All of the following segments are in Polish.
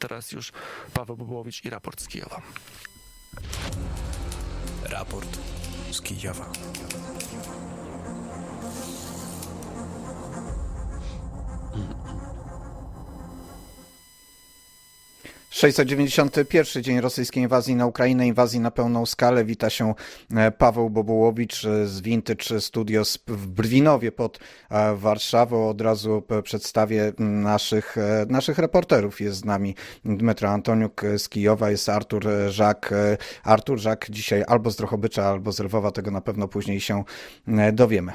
teraz już Paweł Bobołowicz i raport z Kijowa. Raport z Kijowa. 691 dzień rosyjskiej inwazji na Ukrainę, inwazji na pełną skalę. Wita się Paweł Bobołowicz z Vintage Studios w Brwinowie pod Warszawą. Od razu przedstawię naszych reporterów. Jest z nami Dmytro Antoniuk z Kijowa, jest Artur Żak. Artur Żak dzisiaj albo z Drohobycza, albo z Lwowa, tego na pewno później się dowiemy.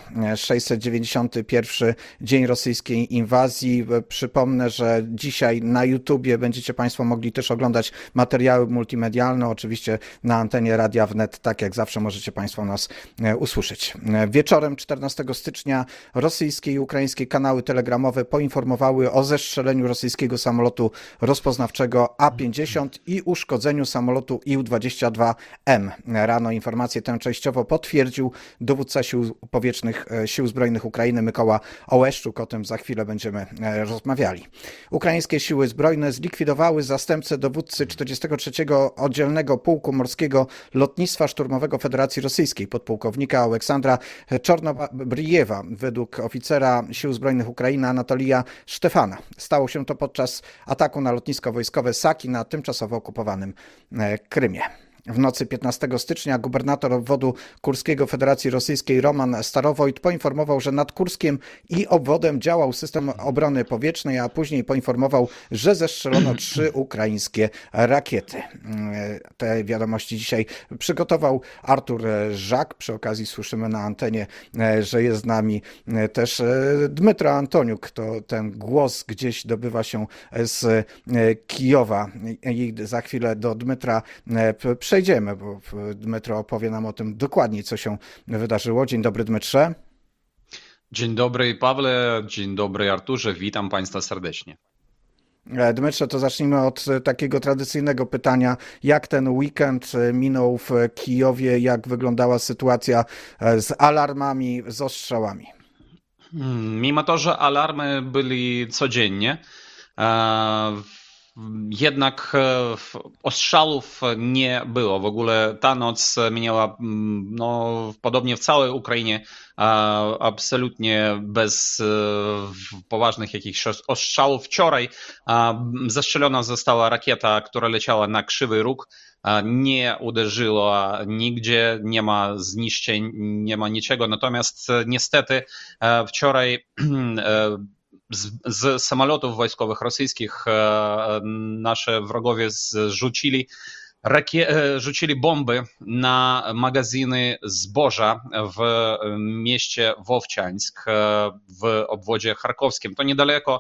691 dzień rosyjskiej inwazji. Przypomnę, że dzisiaj na YouTubie będziecie Państwo mogli też oglądać materiały multimedialne, oczywiście na antenie Radia Wnet, tak jak zawsze możecie Państwo nas usłyszeć. Wieczorem 14 stycznia rosyjskie i ukraińskie kanały telegramowe poinformowały o zestrzeleniu rosyjskiego samolotu rozpoznawczego A-50 i uszkodzeniu samolotu Ił-22M. Rano informację tę częściowo potwierdził dowódca sił powietrznych Sił Zbrojnych Ukrainy Mykoła Ołeszczuk. O tym za chwilę będziemy rozmawiali. Ukraińskie siły zbrojne zlikwidowały zastępcę dowódcy 43. Oddzielnego Pułku Morskiego Lotnictwa Szturmowego Federacji Rosyjskiej, podpułkownika Aleksandra Czornobrijewa. Według oficera Sił Zbrojnych Ukrainy Anatolija Sztefana. Stało się to podczas ataku na lotnisko wojskowe Saki na tymczasowo okupowanym Krymie. W nocy 15 stycznia gubernator obwodu kurskiego Federacji Rosyjskiej Roman Starowojt poinformował, że nad Kurskiem i obwodem działał system obrony powietrznej, a później poinformował, że zestrzelono 3 ukraińskie rakiety. Te wiadomości dzisiaj przygotował Artur Żak. Przy okazji słyszymy na antenie, że jest z nami też Dmytro Antoniuk. To ten głos gdzieś dobywa się z Kijowa. I za chwilę do Dmytra przejdziemy, bo Dmytro opowie nam o tym dokładniej, co się wydarzyło. Dzień dobry, Dmytrze. Dzień dobry, Pawle. Dzień dobry, Arturze. Witam Państwa serdecznie. Dmytrze, to zacznijmy od takiego tradycyjnego pytania. Jak ten weekend minął w Kijowie? Jak wyglądała sytuacja z alarmami, z ostrzałami? Mimo to, że alarmy byli codziennie, jednak ostrzałów nie było. W ogóle ta noc minęła podobnie w całej Ukrainie absolutnie bez poważnych jakichś ostrzałów. Wczoraj zastrzelona została rakieta, która leciała na Krzywy Róg. Nie uderzyła nigdzie, nie ma zniszczeń, nie ma niczego. Natomiast niestety wczoraj z samolotów wojskowych rosyjskich nasze wrogowie rzucili bomby na magazyny zboża w mieście Wowciańsk w obwodzie charkowskim. To niedaleko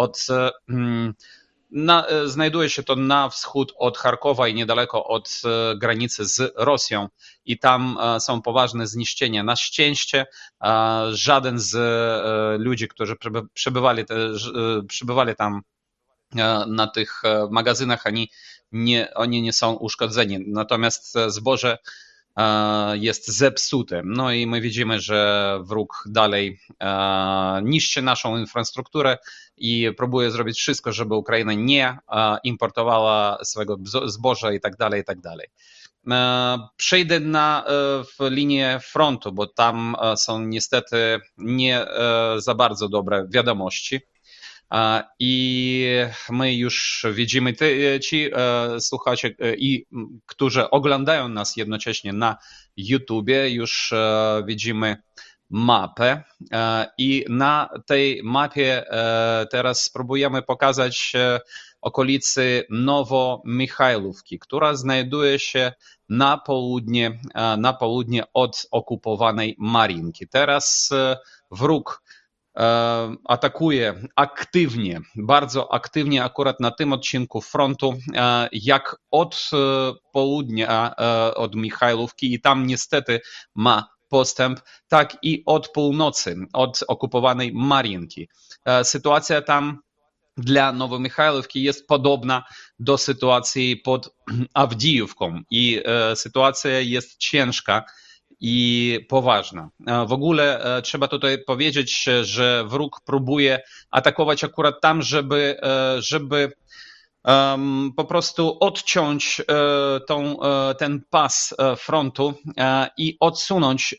znajduje się to na wschód od Charkowa i niedaleko od granicy z Rosją i tam są poważne zniszczenia. Na szczęście żaden z ludzi, którzy przebywali tam na tych magazynach, oni nie są uszkodzeni. Natomiast zboże jest zepsute. No i my widzimy, że wróg dalej niszczy naszą infrastrukturę i próbuje zrobić wszystko, żeby Ukraina nie importowała swego zboża i tak dalej, i tak dalej. Przejdę w linię frontu, bo tam są niestety nie za bardzo dobre wiadomości. I my już widzimy, ci słuchacze, którzy oglądają nas jednocześnie na YouTubie, już widzimy mapę i na tej mapie teraz spróbujemy pokazać okolicy Nowomichajlówki, która znajduje się na południe od okupowanej Mar'їнки. Teraz wróg atakuje aktywnie, bardzo aktywnie akurat na tym odcinku frontu, jak od południa, od Michajlówki i tam niestety ma postęp, tak i od północy, od okupowanej Mar'їнки. Sytuacja tam dla Nowomichajlówki jest podobna do sytuacji pod Awdijówką i sytuacja jest ciężka i poważna. W ogóle trzeba tutaj powiedzieć, że wróg próbuje atakować akurat tam, żeby po prostu odciąć ten pas frontu i odsunąć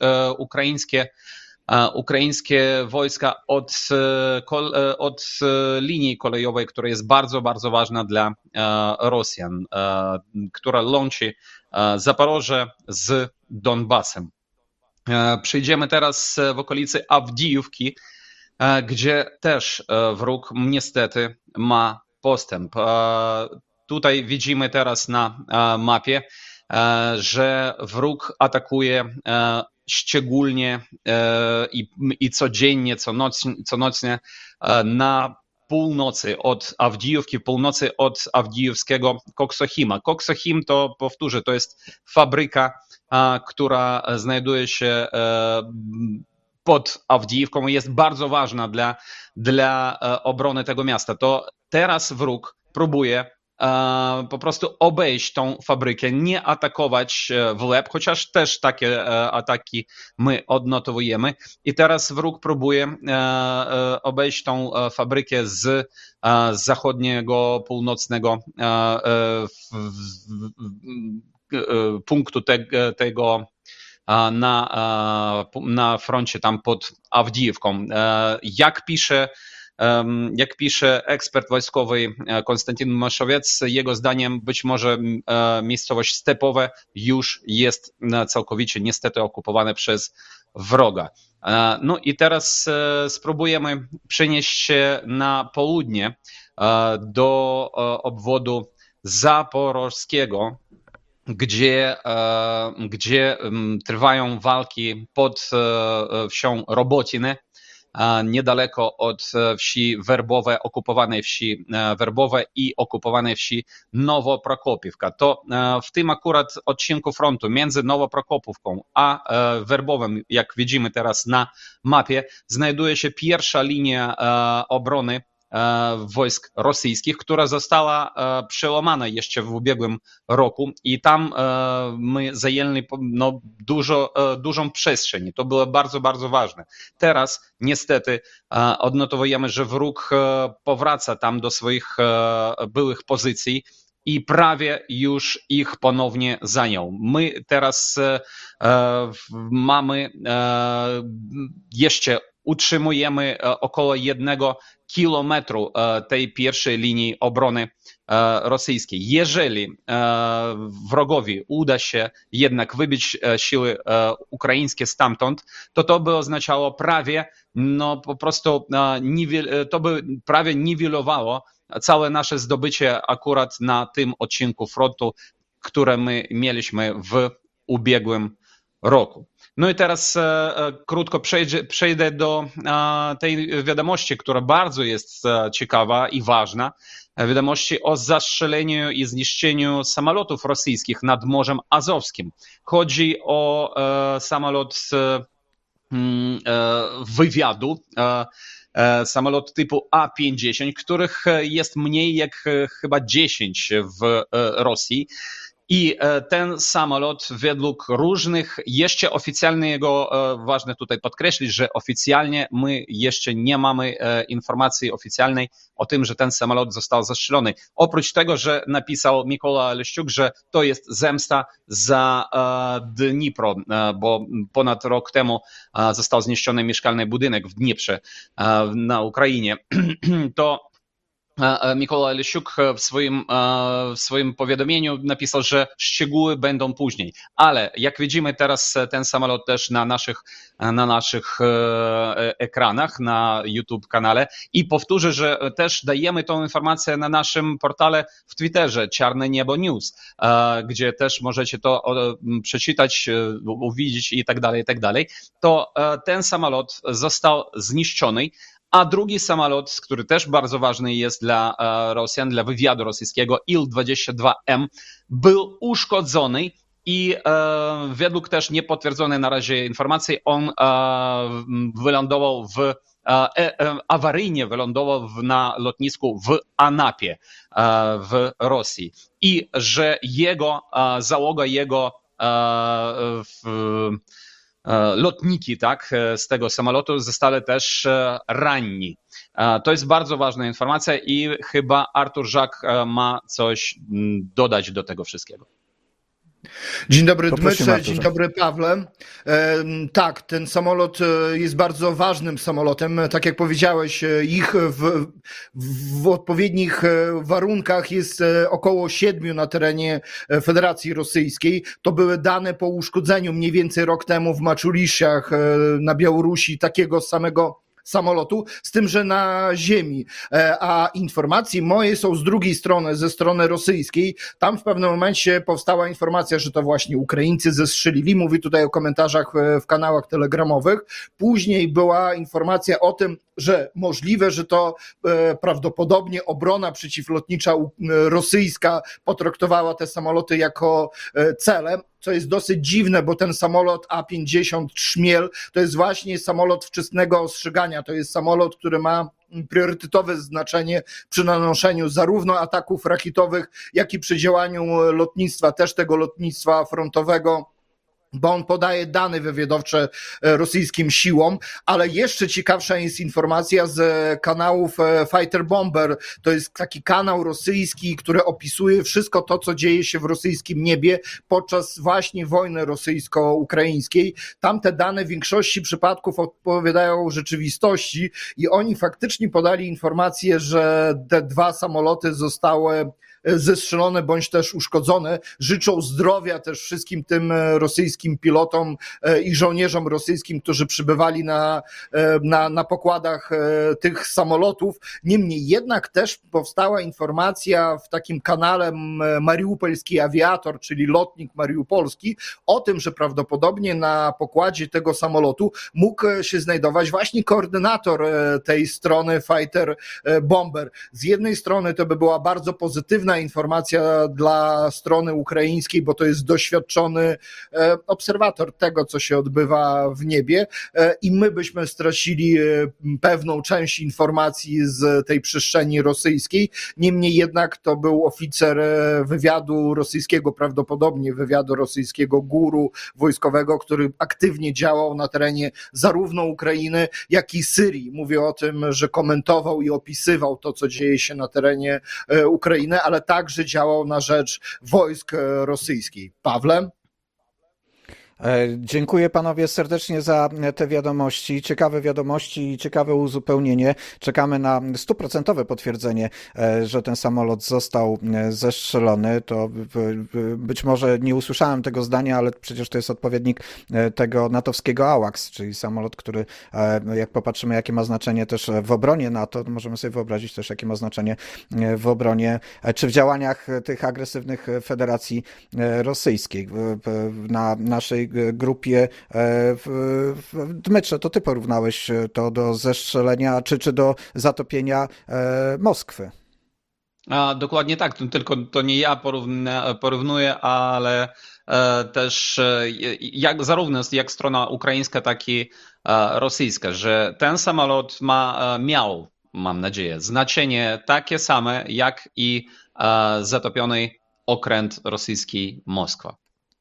ukraińskie wojska od linii kolejowej, która jest bardzo, bardzo ważna dla Rosjan, która łączy Zaporoże z Donbasem. Przejdziemy teraz w okolicy Awdijówki, gdzie też wróg niestety ma postęp. Tutaj widzimy teraz na mapie, że wróg atakuje szczególnie i codziennie, co na północy od Awdijówki, północy od awdijowskiego Koksochima. Koksochim to, powtórzę, to jest fabryka, która znajduje się pod Awdijówką i jest bardzo ważna dla obrony tego miasta. To teraz wróg próbuje po prostu obejść tą fabrykę, nie atakować w łeb, chociaż też takie ataki my odnotowujemy. I teraz wróg próbuje obejść tą fabrykę z zachodniego, północnego punktu tego na froncie tam pod Awdijówką. Jak pisze ekspert wojskowy Konstantin Maszowiec, jego zdaniem być może miejscowość Stepowe już jest całkowicie niestety okupowane przez wroga. No i teraz spróbujemy przenieść się na południe do obwodu zaporożskiego, gdzie trwają walki pod wsią Robotine, niedaleko od wsi Werbowe, okupowanej wsi Werbowe i okupowanej wsi Nowoprokopiewka. To w tym akurat odcinku frontu między Nowoprokopówką a Werbowem, jak widzimy teraz na mapie, znajduje się pierwsza linia obrony wojsk rosyjskich, która została przełamana jeszcze w ubiegłym roku i tam my zajęli dużą przestrzeń. To było bardzo, bardzo ważne. Teraz niestety odnotowujemy, że wróg powraca tam do swoich byłych pozycji i prawie już ich ponownie zajął. My teraz utrzymujemy około 1 kilometru tej pierwszej linii obrony rosyjskiej. Jeżeli wrogowi uda się jednak wybić siły ukraińskie stamtąd, to by oznaczało prawie, po prostu to by prawie niwelowało całe nasze zdobycie akurat na tym odcinku frontu, które my mieliśmy w ubiegłym roku. No i teraz krótko przejdę do tej wiadomości, która bardzo jest ciekawa i ważna. Wiadomości o zastrzeleniu i zniszczeniu samolotów rosyjskich nad Morzem Azowskim. Chodzi o samolot wywiadu, samolot typu A-50, których jest mniej jak chyba 10 w Rosji. I ten samolot według różnych, jeszcze oficjalnie ważne tutaj podkreślić, że oficjalnie my jeszcze nie mamy informacji oficjalnej o tym, że ten samolot został zastrzelony. Oprócz tego, że napisał Mikola Leszczuk, że to jest zemsta za Dnipro, bo ponad rok temu został zniszczony mieszkalny budynek w Dnieprze na Ukrainie. To Mikola Leszczuk w swoim powiadomieniu napisał, że szczegóły będą później. Ale jak widzimy teraz ten samolot też na naszych ekranach, na YouTube kanale i powtórzę, że też dajemy tą informację na naszym portale w Twitterze Czarne Niebo News, gdzie też możecie to przeczytać, uwidzieć i tak dalej. To ten samolot został zniszczony. A drugi samolot, który też bardzo ważny jest dla Rosjan, dla wywiadu rosyjskiego, Il-22M, był uszkodzony i według też niepotwierdzonej na razie informacji, on wylądował awaryjnie wylądował na lotnisku w Anapie w Rosji i że załoga lotniki z tego samolotu zostali też ranni. To jest bardzo ważna informacja i chyba Artur Żak ma coś dodać do tego wszystkiego. Dzień dobry Poprosimy, Dmytrze, Arturze. dzień dobry Pawle. Tak, ten samolot jest bardzo ważnym samolotem. Tak jak powiedziałeś, ich w odpowiednich warunkach jest około 7 na terenie Federacji Rosyjskiej. To były dane po uszkodzeniu mniej więcej rok temu w Maczuliszach na Białorusi takiego samego samolotu, z tym, że na ziemi. A informacje moje są z drugiej strony, ze strony rosyjskiej. Tam w pewnym momencie powstała informacja, że to właśnie Ukraińcy zestrzelili. Mówię tutaj o komentarzach w kanałach telegramowych. Później była informacja o tym, że możliwe, że to prawdopodobnie obrona przeciwlotnicza rosyjska potraktowała te samoloty jako cele, co jest dosyć dziwne, bo ten samolot A-50 Szmiel to jest właśnie samolot wczesnego ostrzegania. To jest samolot, który ma priorytetowe znaczenie przy nanoszeniu zarówno ataków rakietowych, jak i przy działaniu lotnictwa, też tego lotnictwa frontowego, bo on podaje dane wywiadowcze rosyjskim siłom, ale jeszcze ciekawsza jest informacja z kanałów Fighter Bomber. To jest taki kanał rosyjski, który opisuje wszystko to, co dzieje się w rosyjskim niebie podczas właśnie wojny rosyjsko-ukraińskiej. Tam te dane w większości przypadków odpowiadają rzeczywistości i oni faktycznie podali informację, że te 2 samoloty zostały zestrzelone bądź też uszkodzone. Życzą zdrowia też wszystkim tym rosyjskim pilotom i żołnierzom rosyjskim, którzy przybywali na pokładach tych samolotów. Niemniej jednak też powstała informacja w takim kanale Mariupolski Awiator, czyli lotnik mariupolski, o tym, że prawdopodobnie na pokładzie tego samolotu mógł się znajdować właśnie koordynator tej strony Fighter Bomber. Z jednej strony to by była bardzo pozytywna informacja dla strony ukraińskiej, bo to jest doświadczony obserwator tego, co się odbywa w niebie i my byśmy stracili pewną część informacji z tej przestrzeni rosyjskiej. Niemniej jednak to był oficer wywiadu rosyjskiego, prawdopodobnie wywiadu rosyjskiego guru wojskowego, który aktywnie działał na terenie zarówno Ukrainy, jak i Syrii. Mówię o tym, że komentował i opisywał to, co dzieje się na terenie Ukrainy, ale także działał na rzecz wojsk rosyjskich. Pawle? Dziękuję panowie serdecznie za te wiadomości, ciekawe wiadomości i ciekawe uzupełnienie. Czekamy na 100% potwierdzenie, że ten samolot został zestrzelony. To być może nie usłyszałem tego zdania, ale przecież to jest odpowiednik tego natowskiego AWACS, czyli samolot, który jak popatrzymy, jakie ma znaczenie też w obronie NATO, to możemy sobie wyobrazić też, jakie ma znaczenie w obronie, czy w działaniach tych agresywnych Federacji Rosyjskiej. Na naszej grupie Dmytrze, to ty porównałeś to do zestrzelenia, czy do zatopienia Moskwy. Dokładnie tak, tylko to nie ja porównuję, ale też zarówno jak strona ukraińska, tak i rosyjska, że ten samolot miał, mam nadzieję, znaczenie takie same jak i zatopiony okręt rosyjski Moskwa.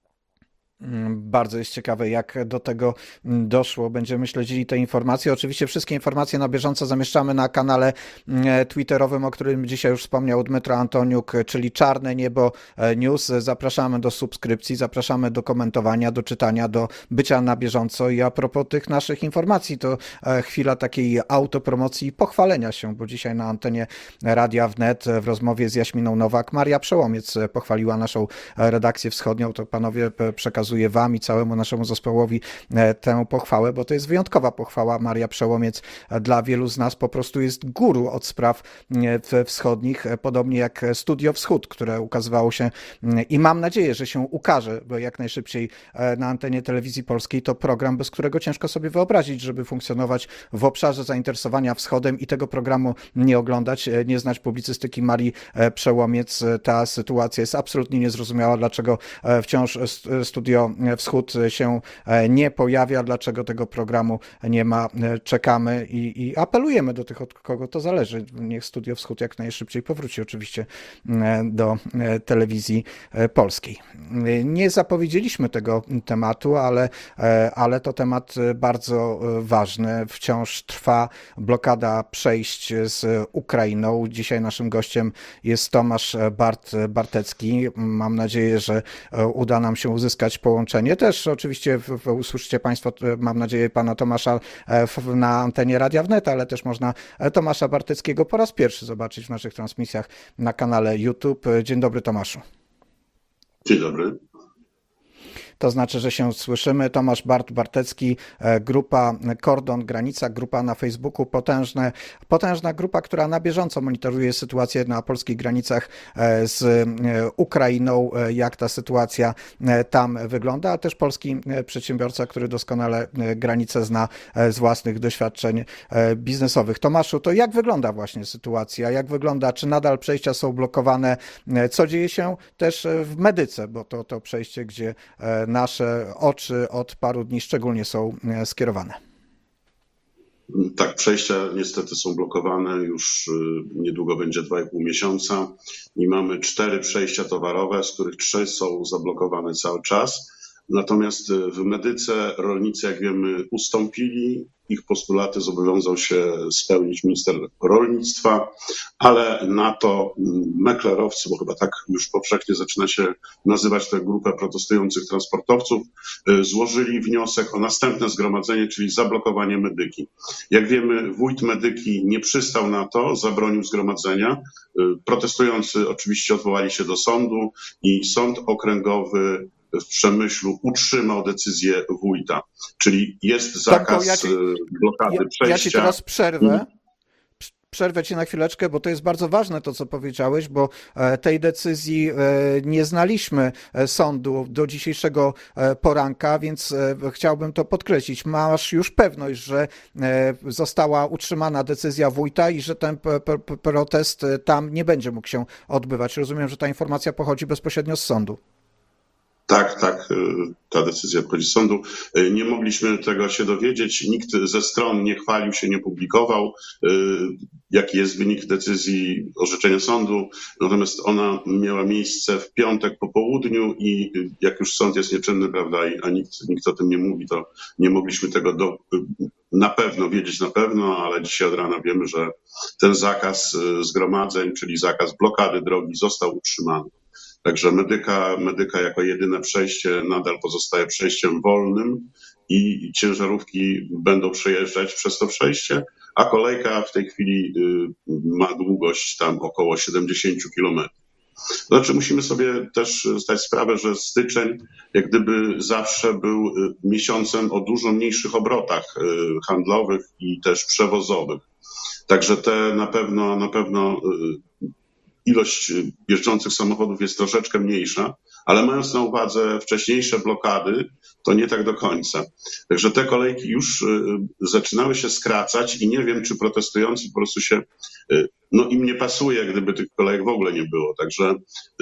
Bardzo jest ciekawe, jak do tego doszło. Będziemy śledzili te informacje. Oczywiście wszystkie informacje na bieżąco zamieszczamy na kanale twitterowym, o którym dzisiaj już wspomniał Dmytro Antoniuk, czyli Czarne Niebo News. Zapraszamy do subskrypcji, zapraszamy do komentowania, do czytania, do bycia na bieżąco. I a propos tych naszych informacji, to chwila takiej autopromocji i pochwalenia się, bo dzisiaj na antenie Radia Wnet w rozmowie z Jaśminą Nowak Maria Przełomiec pochwaliła naszą redakcję wschodnią. To panowie przekazuję wam i całemu naszemu zespołowi tę pochwałę, bo to jest wyjątkowa pochwała. Maria Przełomiec dla wielu z nas po prostu jest guru od spraw wschodnich, podobnie jak Studio Wschód, które ukazywało się i mam nadzieję, że się ukaże, bo jak najszybciej na antenie Telewizji Polskiej. To program, bez którego ciężko sobie wyobrazić, żeby funkcjonować w obszarze zainteresowania wschodem i tego programu nie oglądać, nie znać publicystyki Marii Przełomiec. Ta sytuacja jest absolutnie niezrozumiała, dlaczego wciąż Studio Studio Wschód się nie pojawia, dlaczego tego programu nie ma. Czekamy i apelujemy do tych, od kogo to zależy. Niech Studio Wschód jak najszybciej powróci oczywiście do telewizji polskiej. Nie zapowiedzieliśmy tego tematu, ale to temat bardzo ważny. Wciąż trwa blokada przejść z Ukrainą. Dzisiaj naszym gościem jest Tomasz Bartecki. Mam nadzieję, że uda nam się uzyskać połączenie. Też oczywiście usłyszycie Państwo, mam nadzieję, pana Tomasza na antenie Radia Wnet, ale też można Tomasza Barteckiego po raz pierwszy zobaczyć w naszych transmisjach na kanale YouTube. Dzień dobry, Tomaszu. Dzień dobry. To znaczy, że się słyszymy. Tomasz Bartecki, grupa Kordon Granica, grupa na Facebooku, potężna grupa, która na bieżąco monitoruje sytuację na polskich granicach z Ukrainą, jak ta sytuacja tam wygląda, a też polski przedsiębiorca, który doskonale granice zna z własnych doświadczeń biznesowych. Tomaszu, to jak wygląda właśnie sytuacja? Jak wygląda, czy nadal przejścia są blokowane? Co dzieje się też w Medyce, bo to przejście, gdzie nasze oczy od paru dni szczególnie są skierowane. Tak, przejścia niestety są blokowane, już niedługo będzie 2,5 miesiąca i mamy 4 przejścia towarowe, z których 3 są zablokowane cały czas. Natomiast w Medyce rolnicy, jak wiemy, ustąpili. Ich postulaty zobowiązał się spełnić minister rolnictwa, ale na to meklerowcy, bo chyba tak już powszechnie zaczyna się nazywać tę grupę protestujących transportowców, złożyli wniosek o następne zgromadzenie, czyli zablokowanie Medyki. Jak wiemy, wójt Medyki nie przystał na to, zabronił zgromadzenia. Protestujący oczywiście odwołali się do sądu i sąd okręgowy w Przemyślu utrzymał decyzję wójta, czyli jest zakaz blokady przejścia. Ja ci teraz przerwę ci na chwileczkę, bo to jest bardzo ważne to, co powiedziałeś, bo tej decyzji nie znaliśmy sądu do dzisiejszego poranka, więc chciałbym to podkreślić. Masz już pewność, że została utrzymana decyzja wójta i że ten protest tam nie będzie mógł się odbywać. Rozumiem, że ta informacja pochodzi bezpośrednio z sądu. Tak, ta decyzja pochodzi z sądu. Nie mogliśmy tego się dowiedzieć. Nikt ze stron nie chwalił się, nie publikował, jaki jest wynik decyzji orzeczenia sądu. Natomiast ona miała miejsce w piątek po południu i jak już sąd jest nieczynny, prawda, a nikt o tym nie mówi, to nie mogliśmy tego na pewno wiedzieć na pewno, ale dzisiaj od rana wiemy, że ten zakaz zgromadzeń, czyli zakaz blokady drogi został utrzymany. Także Medyka jako jedyne przejście nadal pozostaje przejściem wolnym i ciężarówki będą przejeżdżać przez to przejście, a kolejka w tej chwili ma długość tam około 70 kilometrów. Znaczy musimy sobie też zdać sprawę, że styczeń jak gdyby zawsze był miesiącem o dużo mniejszych obrotach handlowych i też przewozowych. Także te na pewno ilość jeżdżących samochodów jest troszeczkę mniejsza, ale mając na uwadze wcześniejsze blokady, to nie tak do końca. Także te kolejki już zaczynały się skracać i nie wiem, czy protestujący po prostu się, im nie pasuje, gdyby tych kolejek w ogóle nie było. Także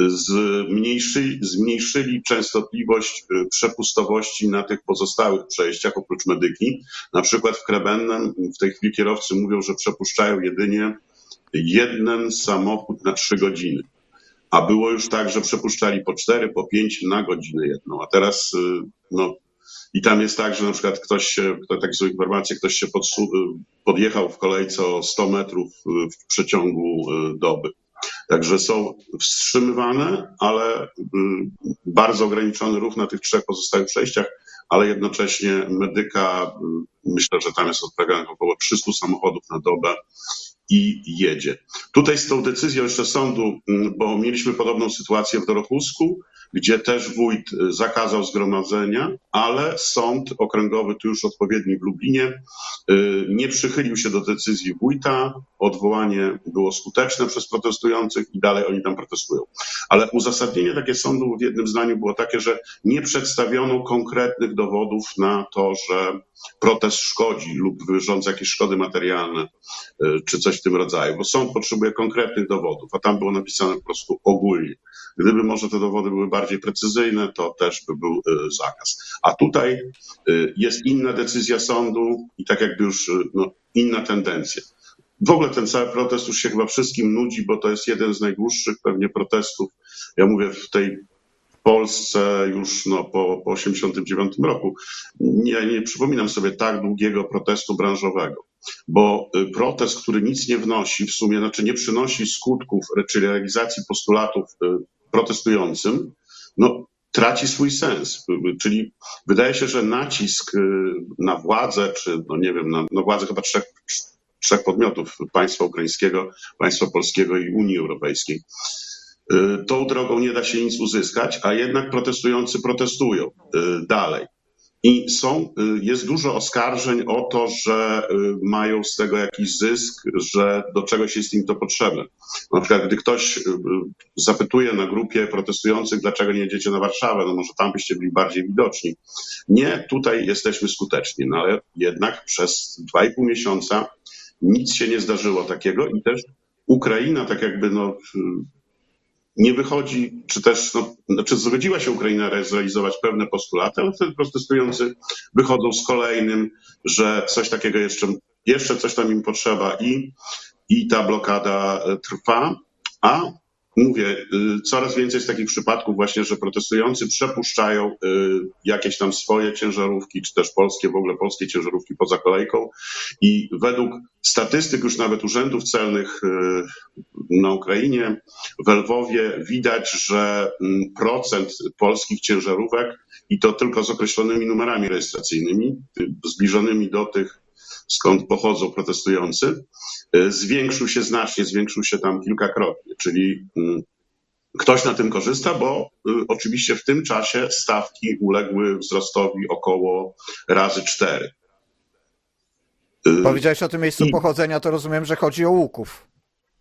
zmniejszyli częstotliwość przepustowości na tych pozostałych przejściach oprócz Medyki. Na przykład w Krebennem w tej chwili kierowcy mówią, że przepuszczają jedynie 1 samochód na 3 godziny. A było już tak, że przepuszczali po 4, po 5 na godzinę jedną. A teraz, i tam jest tak, że na przykład takie są informacje, ktoś się podjechał w kolejce o 100 metrów w przeciągu doby. Także są wstrzymywane, ale bardzo ograniczony ruch na tych 3 pozostałych przejściach, ale jednocześnie Medyka, myślę, że tam jest odprawianych około 300 samochodów na dobę i jedzie. Tutaj z tą decyzją jeszcze sądu, bo mieliśmy podobną sytuację w Dorochusku, gdzie też wójt zakazał zgromadzenia, ale sąd okręgowy, tu już odpowiedni w Lublinie, nie przychylił się do decyzji wójta. Odwołanie było skuteczne przez protestujących i dalej oni tam protestują. Ale uzasadnienie takie sądu w jednym zdaniu było takie, że nie przedstawiono konkretnych dowodów na to, że protest szkodzi lub wyrządza jakieś szkody materialne, czy coś w tym rodzaju, bo sąd potrzebuje konkretnych dowodów, a tam było napisane po prostu ogólnie. Gdyby może te dowody były bardziej precyzyjne, to też by był zakaz. A tutaj jest inna decyzja sądu i tak jakby już inna tendencja. W ogóle ten cały protest już się chyba wszystkim nudzi, bo to jest jeden z najdłuższych pewnie protestów. Ja mówię w tej Polsce już po 1989 roku. Nie przypominam sobie tak długiego protestu branżowego, bo protest, który nic nie wnosi w sumie, znaczy nie przynosi skutków, czyli realizacji postulatów protestującym, traci swój sens. Czyli wydaje się, że nacisk na władzę, czy nie wiem, na władzę chyba trzech podmiotów, państwa ukraińskiego, państwa polskiego i Unii Europejskiej. Tą drogą nie da się nic uzyskać, a jednak protestujący protestują dalej. I jest dużo oskarżeń o to, że mają z tego jakiś zysk, że do czegoś jest im to potrzebne. Na przykład, gdy ktoś zapytuje na grupie protestujących, dlaczego nie jedziecie na Warszawę, może tam byście byli bardziej widoczni. Nie, tutaj jesteśmy skuteczni, ale jednak przez 2,5 miesiąca nic się nie zdarzyło takiego i też Ukraina tak jakby nie wychodzi, czy też zgodziła się Ukraina zrealizować pewne postulaty, ale wtedy protestujący wychodzą z kolejnym, że coś takiego jeszcze coś tam im potrzeba i ta blokada trwa, a mówię, coraz więcej jest takich przypadków właśnie, że protestujący przepuszczają jakieś tam swoje ciężarówki, czy też w ogóle polskie ciężarówki poza kolejką i według statystyk już nawet urzędów celnych na Ukrainie, w Lwowie widać, że procent polskich ciężarówek i to tylko z określonymi numerami rejestracyjnymi, zbliżonymi do tych, skąd pochodzą protestujący, zwiększył się znacznie, zwiększył się tam kilkakrotnie, czyli ktoś na tym korzysta, bo oczywiście w tym czasie stawki uległy wzrostowi około razy 4. Powiedziałeś o tym miejscu pochodzenia, to rozumiem, że chodzi o Łuków.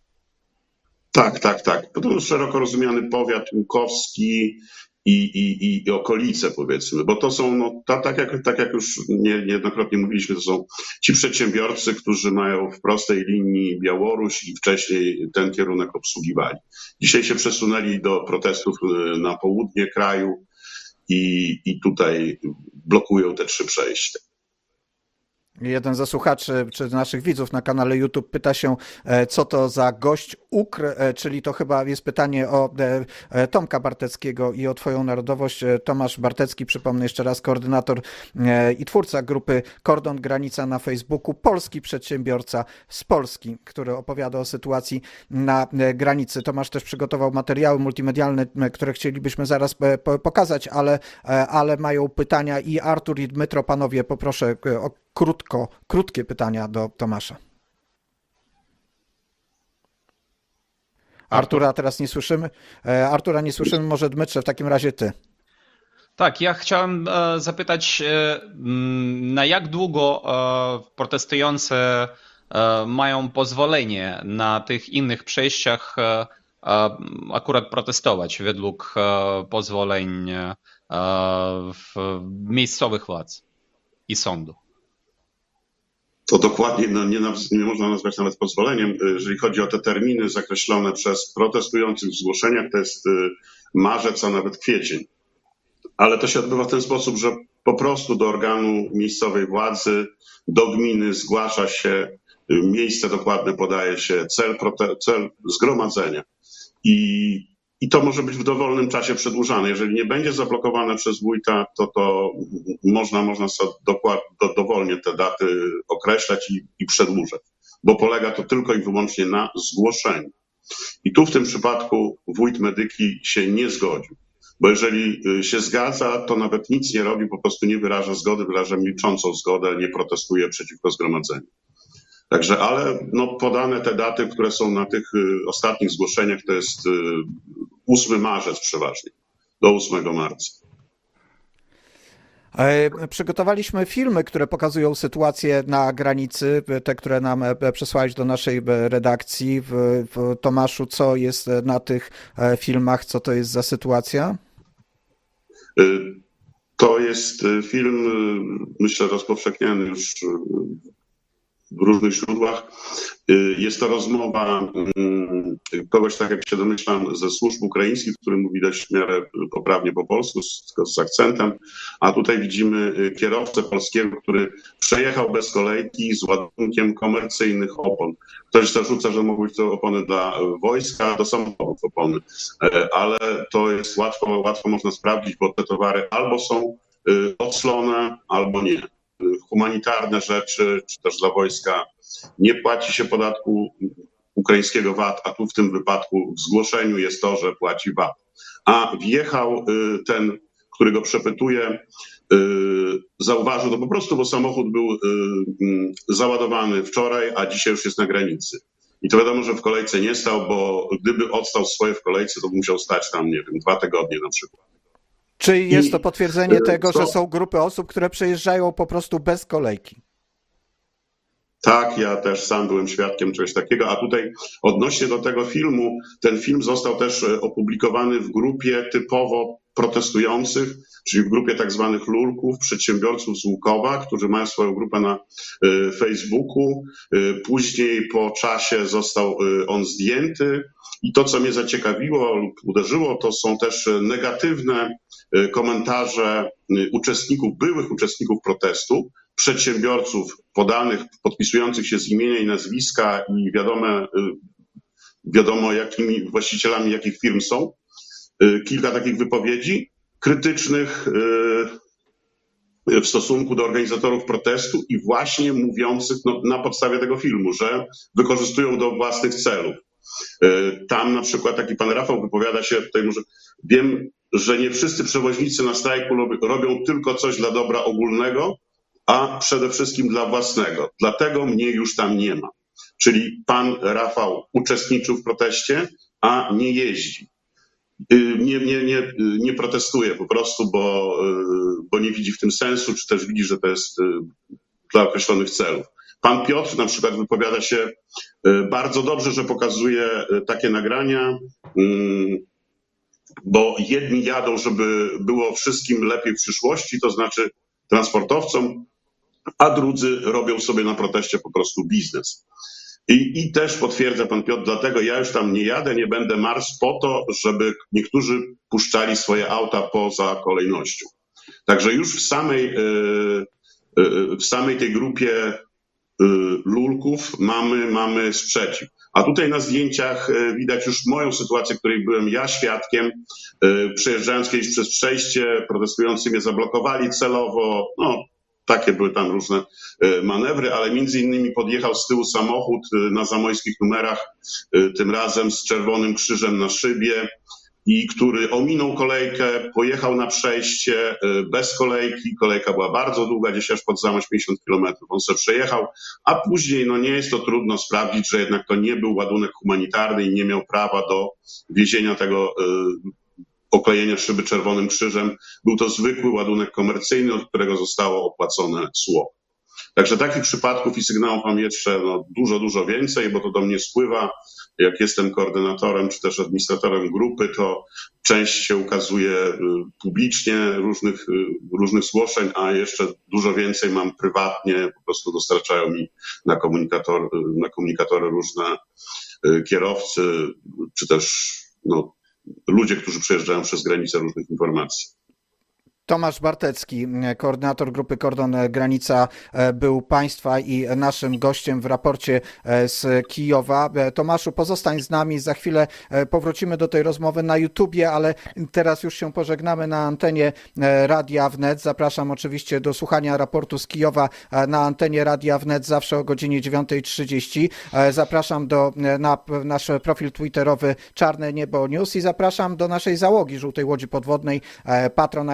Tak. To szeroko rozumiany powiat łukowski i okolice, powiedzmy, bo to są, tak jak już niejednokrotnie mówiliśmy, to są ci przedsiębiorcy, którzy mają w prostej linii Białoruś i wcześniej ten kierunek obsługiwali. Dzisiaj się przesunęli do protestów na południe kraju i tutaj blokują te 3 przejścia. Jeden ze słuchaczy, czy naszych widzów na kanale YouTube pyta się, co to za gość Ukr, czyli to chyba jest pytanie o Tomka Barteckiego i o twoją narodowość. Tomasz Bartecki, przypomnę jeszcze raz, koordynator i twórca grupy Kordon Granica na Facebooku, polski przedsiębiorca z Polski, który opowiada o sytuacji na granicy. Tomasz też przygotował materiały multimedialne, które chcielibyśmy zaraz pokazać, ale mają pytania i Artur, i Dmytro, panowie, poproszę o krótkie pytania do Tomasza. Artura teraz nie słyszymy. Artura nie słyszymy, może Dmytrze, w takim razie ty. Tak, ja chciałem zapytać, na jak długo protestujący mają pozwolenie na tych innych przejściach akurat protestować według pozwoleń miejscowych władz i sądu? To dokładnie nie można nazwać nawet pozwoleniem. Jeżeli chodzi o te terminy zakreślone przez protestujących w zgłoszeniach, to jest marzec, a nawet kwiecień. Ale to się odbywa w ten sposób, że po prostu do organu miejscowej władzy, do gminy zgłasza się, miejsce dokładne podaje się, cel zgromadzenia. I to może być w dowolnym czasie przedłużane. Jeżeli nie będzie zablokowane przez wójta, to można sobie dowolnie te daty określać i przedłużać, bo polega to tylko i wyłącznie na zgłoszeniu. I tu w tym przypadku wójt Medyki się nie zgodził, bo jeżeli się zgadza, to nawet nic nie robi, po prostu nie wyraża zgody, wyraża milczącą zgodę, nie protestuje przeciwko zgromadzeniu. Także, ale podane te daty, które są na tych ostatnich zgłoszeniach, to jest 8 marzec przeważnie, do 8 marca. Przygotowaliśmy filmy, które pokazują sytuację na granicy, te, które nam przesłałeś do naszej redakcji. Tomaszu, co jest na tych filmach, co to jest za sytuacja? To jest film, myślę, rozpowszechniany już w różnych źródłach. Jest to rozmowa kogoś, tak jak się domyślam, ze służb ukraińskich, który mówi dość w miarę poprawnie po polsku, z akcentem, a tutaj widzimy kierowcę polskiego, który przejechał bez kolejki z ładunkiem komercyjnych opon. Ktoś zarzuca, że mogły być to opony dla wojska, do samochodów opony, ale to jest łatwo można sprawdzić, bo te towary albo są oclone, albo nie. Humanitarne rzeczy, czy też dla wojska nie płaci się podatku ukraińskiego VAT, a tu w tym wypadku w zgłoszeniu jest to, że płaci VAT. A wjechał ten, który go przepytuje, zauważył to po prostu, bo samochód był załadowany wczoraj, a dzisiaj już jest na granicy. I to wiadomo, że w kolejce nie stał, bo gdyby odstał swoje w kolejce, to by musiał stać tam, nie wiem, 2 tygodnie na przykład. Czy jest to potwierdzenie tego, że są grupy osób, które przejeżdżają po prostu bez kolejki? Tak, ja też sam byłem świadkiem czegoś takiego, a tutaj odnośnie do tego filmu, ten film został też opublikowany w grupie typowo protestujących, czyli w grupie tak zwanych lulków, przedsiębiorców z Łukowa, którzy mają swoją grupę na Facebooku. Później po czasie został on zdjęty i to, co mnie zaciekawiło lub uderzyło, to są też negatywne komentarze byłych uczestników protestu, przedsiębiorców podanych, podpisujących się z imienia i nazwiska i wiadomo jakimi właścicielami jakich firm są. Kilka takich wypowiedzi krytycznych w stosunku do organizatorów protestu i właśnie mówiących na podstawie tego filmu, że wykorzystują do własnych celów. Tam na przykład taki pan Rafał wypowiada się, tutaj może wiem, że nie wszyscy przewoźnicy na strajku robią tylko coś dla dobra ogólnego, a przede wszystkim dla własnego. Dlatego mnie już tam nie ma. Czyli pan Rafał uczestniczył w proteście, a nie jeździ. Nie protestuje po prostu, bo nie widzi w tym sensu, czy też widzi, że to jest dla określonych celów. Pan Piotr na przykład wypowiada się bardzo dobrze, że pokazuje takie nagrania, bo jedni jadą, żeby było wszystkim lepiej w przyszłości, to znaczy transportowcom, a drudzy robią sobie na proteście po prostu biznes. I też potwierdza pan Piotr, dlatego ja już tam nie jadę, nie będę marsz po to, żeby niektórzy puszczali swoje auta poza kolejnością. Także już w samej tej grupie lulków mamy sprzeciw. A tutaj na zdjęciach widać już moją sytuację, której byłem ja świadkiem. Przejeżdżając kiedyś przez przejście, protestujący mnie zablokowali celowo. No, takie były tam różne manewry, ale między innymi podjechał z tyłu samochód na zamojskich numerach, tym razem z czerwonym krzyżem na szybie, i który ominął kolejkę, pojechał na przejście bez kolejki. Kolejka była bardzo długa, gdzieś aż pod Zamość 50 kilometrów. On sobie przejechał, a później nie jest to trudno sprawdzić, że jednak to nie był ładunek humanitarny i nie miał prawa do wiezienia tego oklejenia szyby czerwonym krzyżem. Był to zwykły ładunek komercyjny, od którego zostało opłacone cło. Także takich przypadków i sygnałów mam jeszcze dużo więcej, bo to do mnie spływa. Jak jestem koordynatorem czy też administratorem grupy, to część się ukazuje publicznie różnych zgłoszeń, a jeszcze dużo więcej mam prywatnie, po prostu dostarczają mi na komunikatory różne kierowcy, czy też ludzie, którzy przejeżdżają przez granicę różnych informacji. Tomasz Bartecki, koordynator grupy Kordon Granica, był Państwa i naszym gościem w raporcie z Kijowa. Tomaszu, pozostań z nami, za chwilę powrócimy do tej rozmowy na YouTubie, ale teraz już się pożegnamy na antenie Radia Wnet. Zapraszam oczywiście do słuchania raportu z Kijowa na antenie Radia Wnet zawsze o godzinie 9:30. Zapraszam na nasz profil twitterowy Czarne Niebo News i zapraszam do naszej załogi Żółtej Łodzi Podwodnej patronite.pl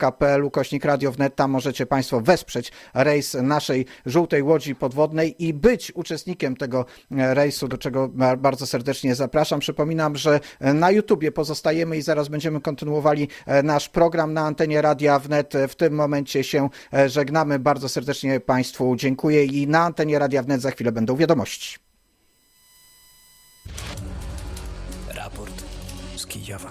patronite.pl/Radio Wnet. Tam możecie Państwo wesprzeć rejs naszej żółtej łodzi podwodnej i być uczestnikiem tego rejsu, do czego bardzo serdecznie zapraszam. Przypominam, że na YouTubie pozostajemy i zaraz będziemy kontynuowali nasz program na antenie Radia Wnet. W tym momencie się żegnamy. Bardzo serdecznie Państwu dziękuję i na antenie Radia Wnet za chwilę będą wiadomości. Raport z Kijowa.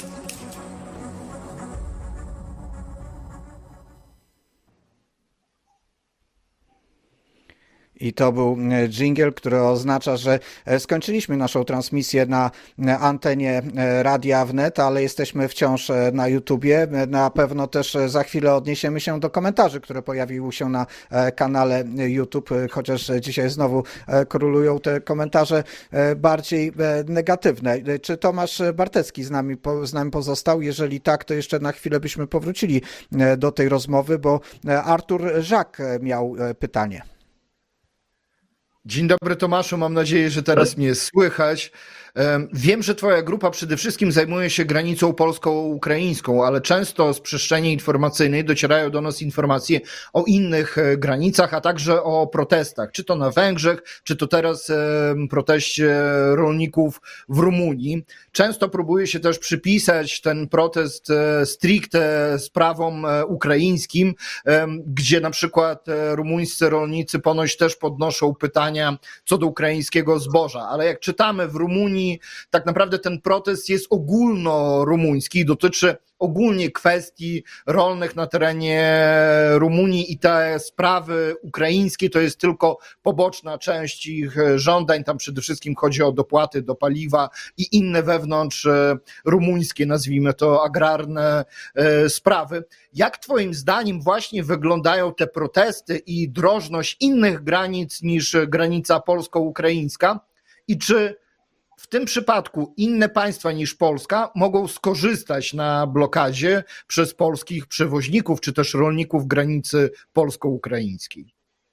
I to był dżingiel, który oznacza, że skończyliśmy naszą transmisję na antenie Radia Wnet, ale jesteśmy wciąż na YouTubie. Na pewno też za chwilę odniesiemy się do komentarzy, które pojawiły się na kanale YouTube, chociaż dzisiaj znowu królują te komentarze bardziej negatywne. Czy Tomasz Bartecki z nami pozostał? Jeżeli tak, to jeszcze na chwilę byśmy powrócili do tej rozmowy, bo Artur Żak miał pytanie. Dzień dobry Tomaszu, mam nadzieję, że teraz mnie słychać. Wiem, że twoja grupa przede wszystkim zajmuje się granicą polsko-ukraińską, ale często z przestrzeni informacyjnej docierają do nas informacje o innych granicach, a także o protestach, czy to na Węgrzech, czy to teraz proteście rolników w Rumunii. Często próbuje się też przypisać ten protest stricte sprawom ukraińskim, gdzie na przykład rumuńscy rolnicy ponoć też podnoszą pytania co do ukraińskiego zboża, ale jak czytamy w Rumunii, tak naprawdę ten protest jest ogólnorumuński i dotyczy ogólnie kwestii rolnych na terenie Rumunii i te sprawy ukraińskie to jest tylko poboczna część ich żądań. Tam przede wszystkim chodzi o dopłaty do paliwa i inne wewnątrz rumuńskie, nazwijmy to agrarne sprawy. Jak twoim zdaniem właśnie wyglądają te protesty i drożność innych granic niż granica polsko-ukraińska i czy w tym przypadku inne państwa niż Polska mogą skorzystać na blokadzie przez polskich przewoźników czy też rolników granicy polsko-ukraińskiej?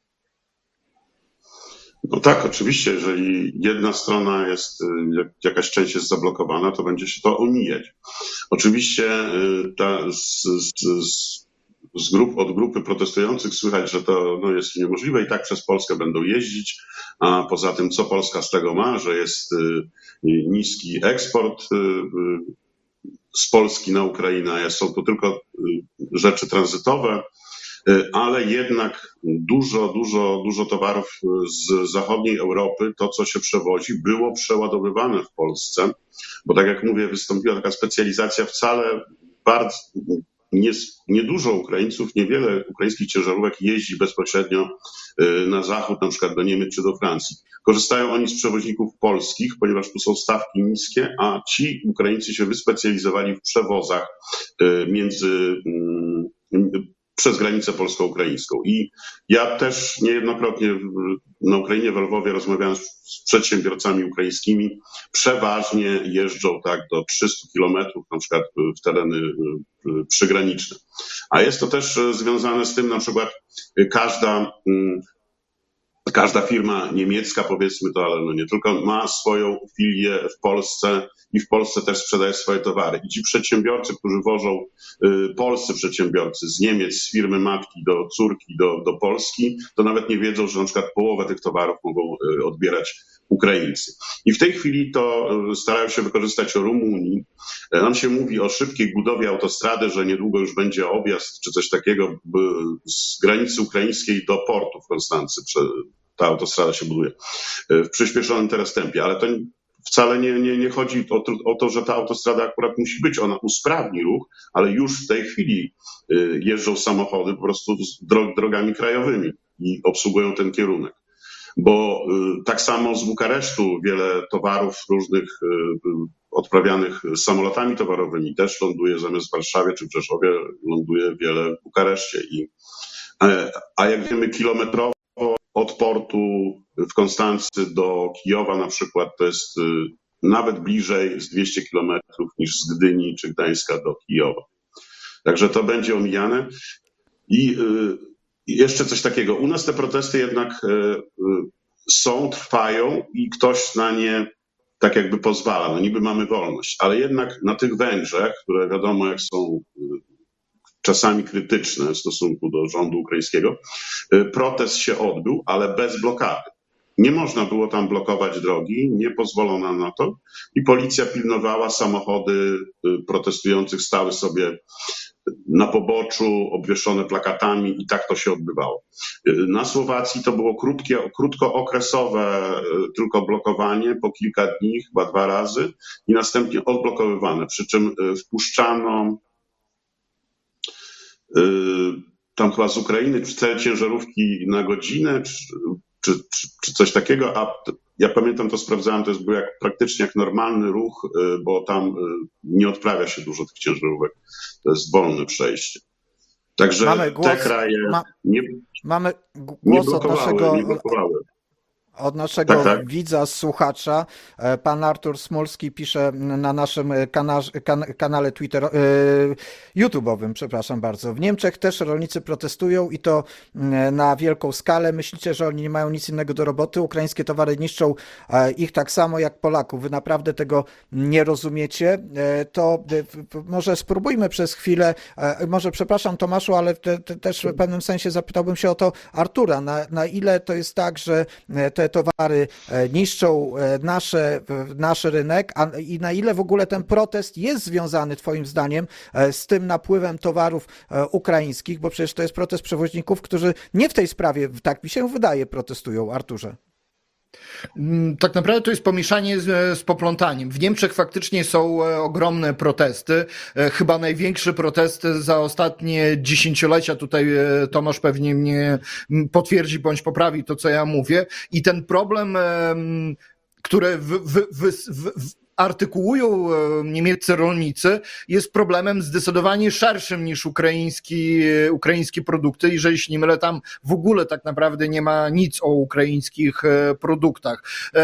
No tak, oczywiście, jeżeli jedna strona jest, jakaś część jest zablokowana, to będzie się to omijać. Oczywiście od grupy protestujących słychać, że to jest niemożliwe i tak przez Polskę będą jeździć, a poza tym co Polska z tego ma, że jest niski eksport z Polski na Ukrainę, są to tylko rzeczy tranzytowe, ale jednak dużo towarów z zachodniej Europy, to co się przewozi, było przeładowywane w Polsce, bo tak jak mówię, wystąpiła taka specjalizacja wcale bardzo niedużo Ukraińców, niewiele ukraińskich ciężarówek jeździ bezpośrednio na zachód, na przykład do Niemiec czy do Francji. Korzystają oni z przewoźników polskich, ponieważ tu są stawki niskie, a ci Ukraińcy się wyspecjalizowali w przewozach przez granicę polsko-ukraińską. I ja też niejednokrotnie na Ukrainie, w Lwowie rozmawiałem z przedsiębiorcami ukraińskimi. Przeważnie jeżdżą tak do 300 kilometrów, na przykład w tereny przygraniczne. A jest to też związane z tym, na przykład każda firma niemiecka, powiedzmy to, ale nie tylko, ma swoją filię w Polsce i w Polsce też sprzedaje swoje towary. I ci przedsiębiorcy, którzy wożą, polscy przedsiębiorcy z Niemiec, z firmy matki do córki, do Polski, to nawet nie wiedzą, że na przykład połowę tych towarów mogą odbierać Ukraińcy. I w tej chwili to starają się wykorzystać Rumunii. Nam się mówi o szybkiej budowie autostrady, że niedługo już będzie objazd czy coś takiego z granicy ukraińskiej do portu w Konstancy. Ta autostrada się buduje w przyspieszonym teraz tempie, ale to wcale nie chodzi o to, że ta autostrada akurat musi być. Ona usprawni ruch, ale już w tej chwili jeżdżą samochody po prostu drogami krajowymi i obsługują ten kierunek. Bo tak samo z Bukaresztu wiele towarów różnych odprawianych samolotami towarowymi też ląduje zamiast w Warszawie czy w Rzeszowie, ląduje wiele w Bukareszcie. A jak wiemy, kilometrowo od portu w Konstancy do Kijowa na przykład to jest nawet bliżej z 200 kilometrów niż z Gdyni czy Gdańska do Kijowa. Także to będzie omijane. I jeszcze coś takiego. U nas te protesty jednak trwają i ktoś na nie tak jakby pozwala. No niby mamy wolność, ale jednak na tych Węgrzech, które wiadomo jak są czasami krytyczne w stosunku do rządu ukraińskiego. Protest się odbył, ale bez blokady. Nie można było tam blokować drogi, nie pozwolono na to i policja pilnowała, samochody protestujących stały sobie na poboczu, obwieszone plakatami i tak to się odbywało. Na Słowacji to było krótkookresowe tylko blokowanie, po kilka dni, chyba 2 razy i następnie odblokowywane, przy czym wpuszczano tam chyba z Ukrainy 4 ciężarówki na godzinę, czy coś takiego, a ja pamiętam, to sprawdzałem, to był praktycznie jak normalny ruch, bo tam nie odprawia się dużo tych ciężarówek, to jest wolne przejście. Także te kraje mamy nie głos blokowały. od naszego Tak. widza, słuchacza. Pan Artur Smolski pisze na naszym kanale YouTube'owym, przepraszam bardzo. W Niemczech też rolnicy protestują i to na wielką skalę. Myślicie, że oni nie mają nic innego do roboty? Ukraińskie towary niszczą ich tak samo jak Polaków. Wy naprawdę tego nie rozumiecie? To może spróbujmy przez chwilę, może przepraszam Tomaszu, ale też w pewnym sensie zapytałbym się o to Artura. Na ile to jest tak, że te towary niszczą nasz rynek, i na ile w ogóle ten protest jest związany twoim zdaniem z tym napływem towarów ukraińskich, bo przecież to jest protest przewoźników, którzy nie w tej sprawie, tak mi się wydaje, protestują, Arturze. Tak naprawdę to jest pomieszanie z poplątaniem. W Niemczech faktycznie są ogromne protesty. Chyba największe protesty za ostatnie dziesięciolecia. Tutaj Tomasz pewnie mnie potwierdzi bądź poprawi to, co ja mówię. I ten problem, który artykułują niemieccy rolnicy, jest problemem zdecydowanie szerszym niż ukraińskie produkty. Jeżeli się nie mylę, tam w ogóle tak naprawdę nie ma nic o ukraińskich produktach.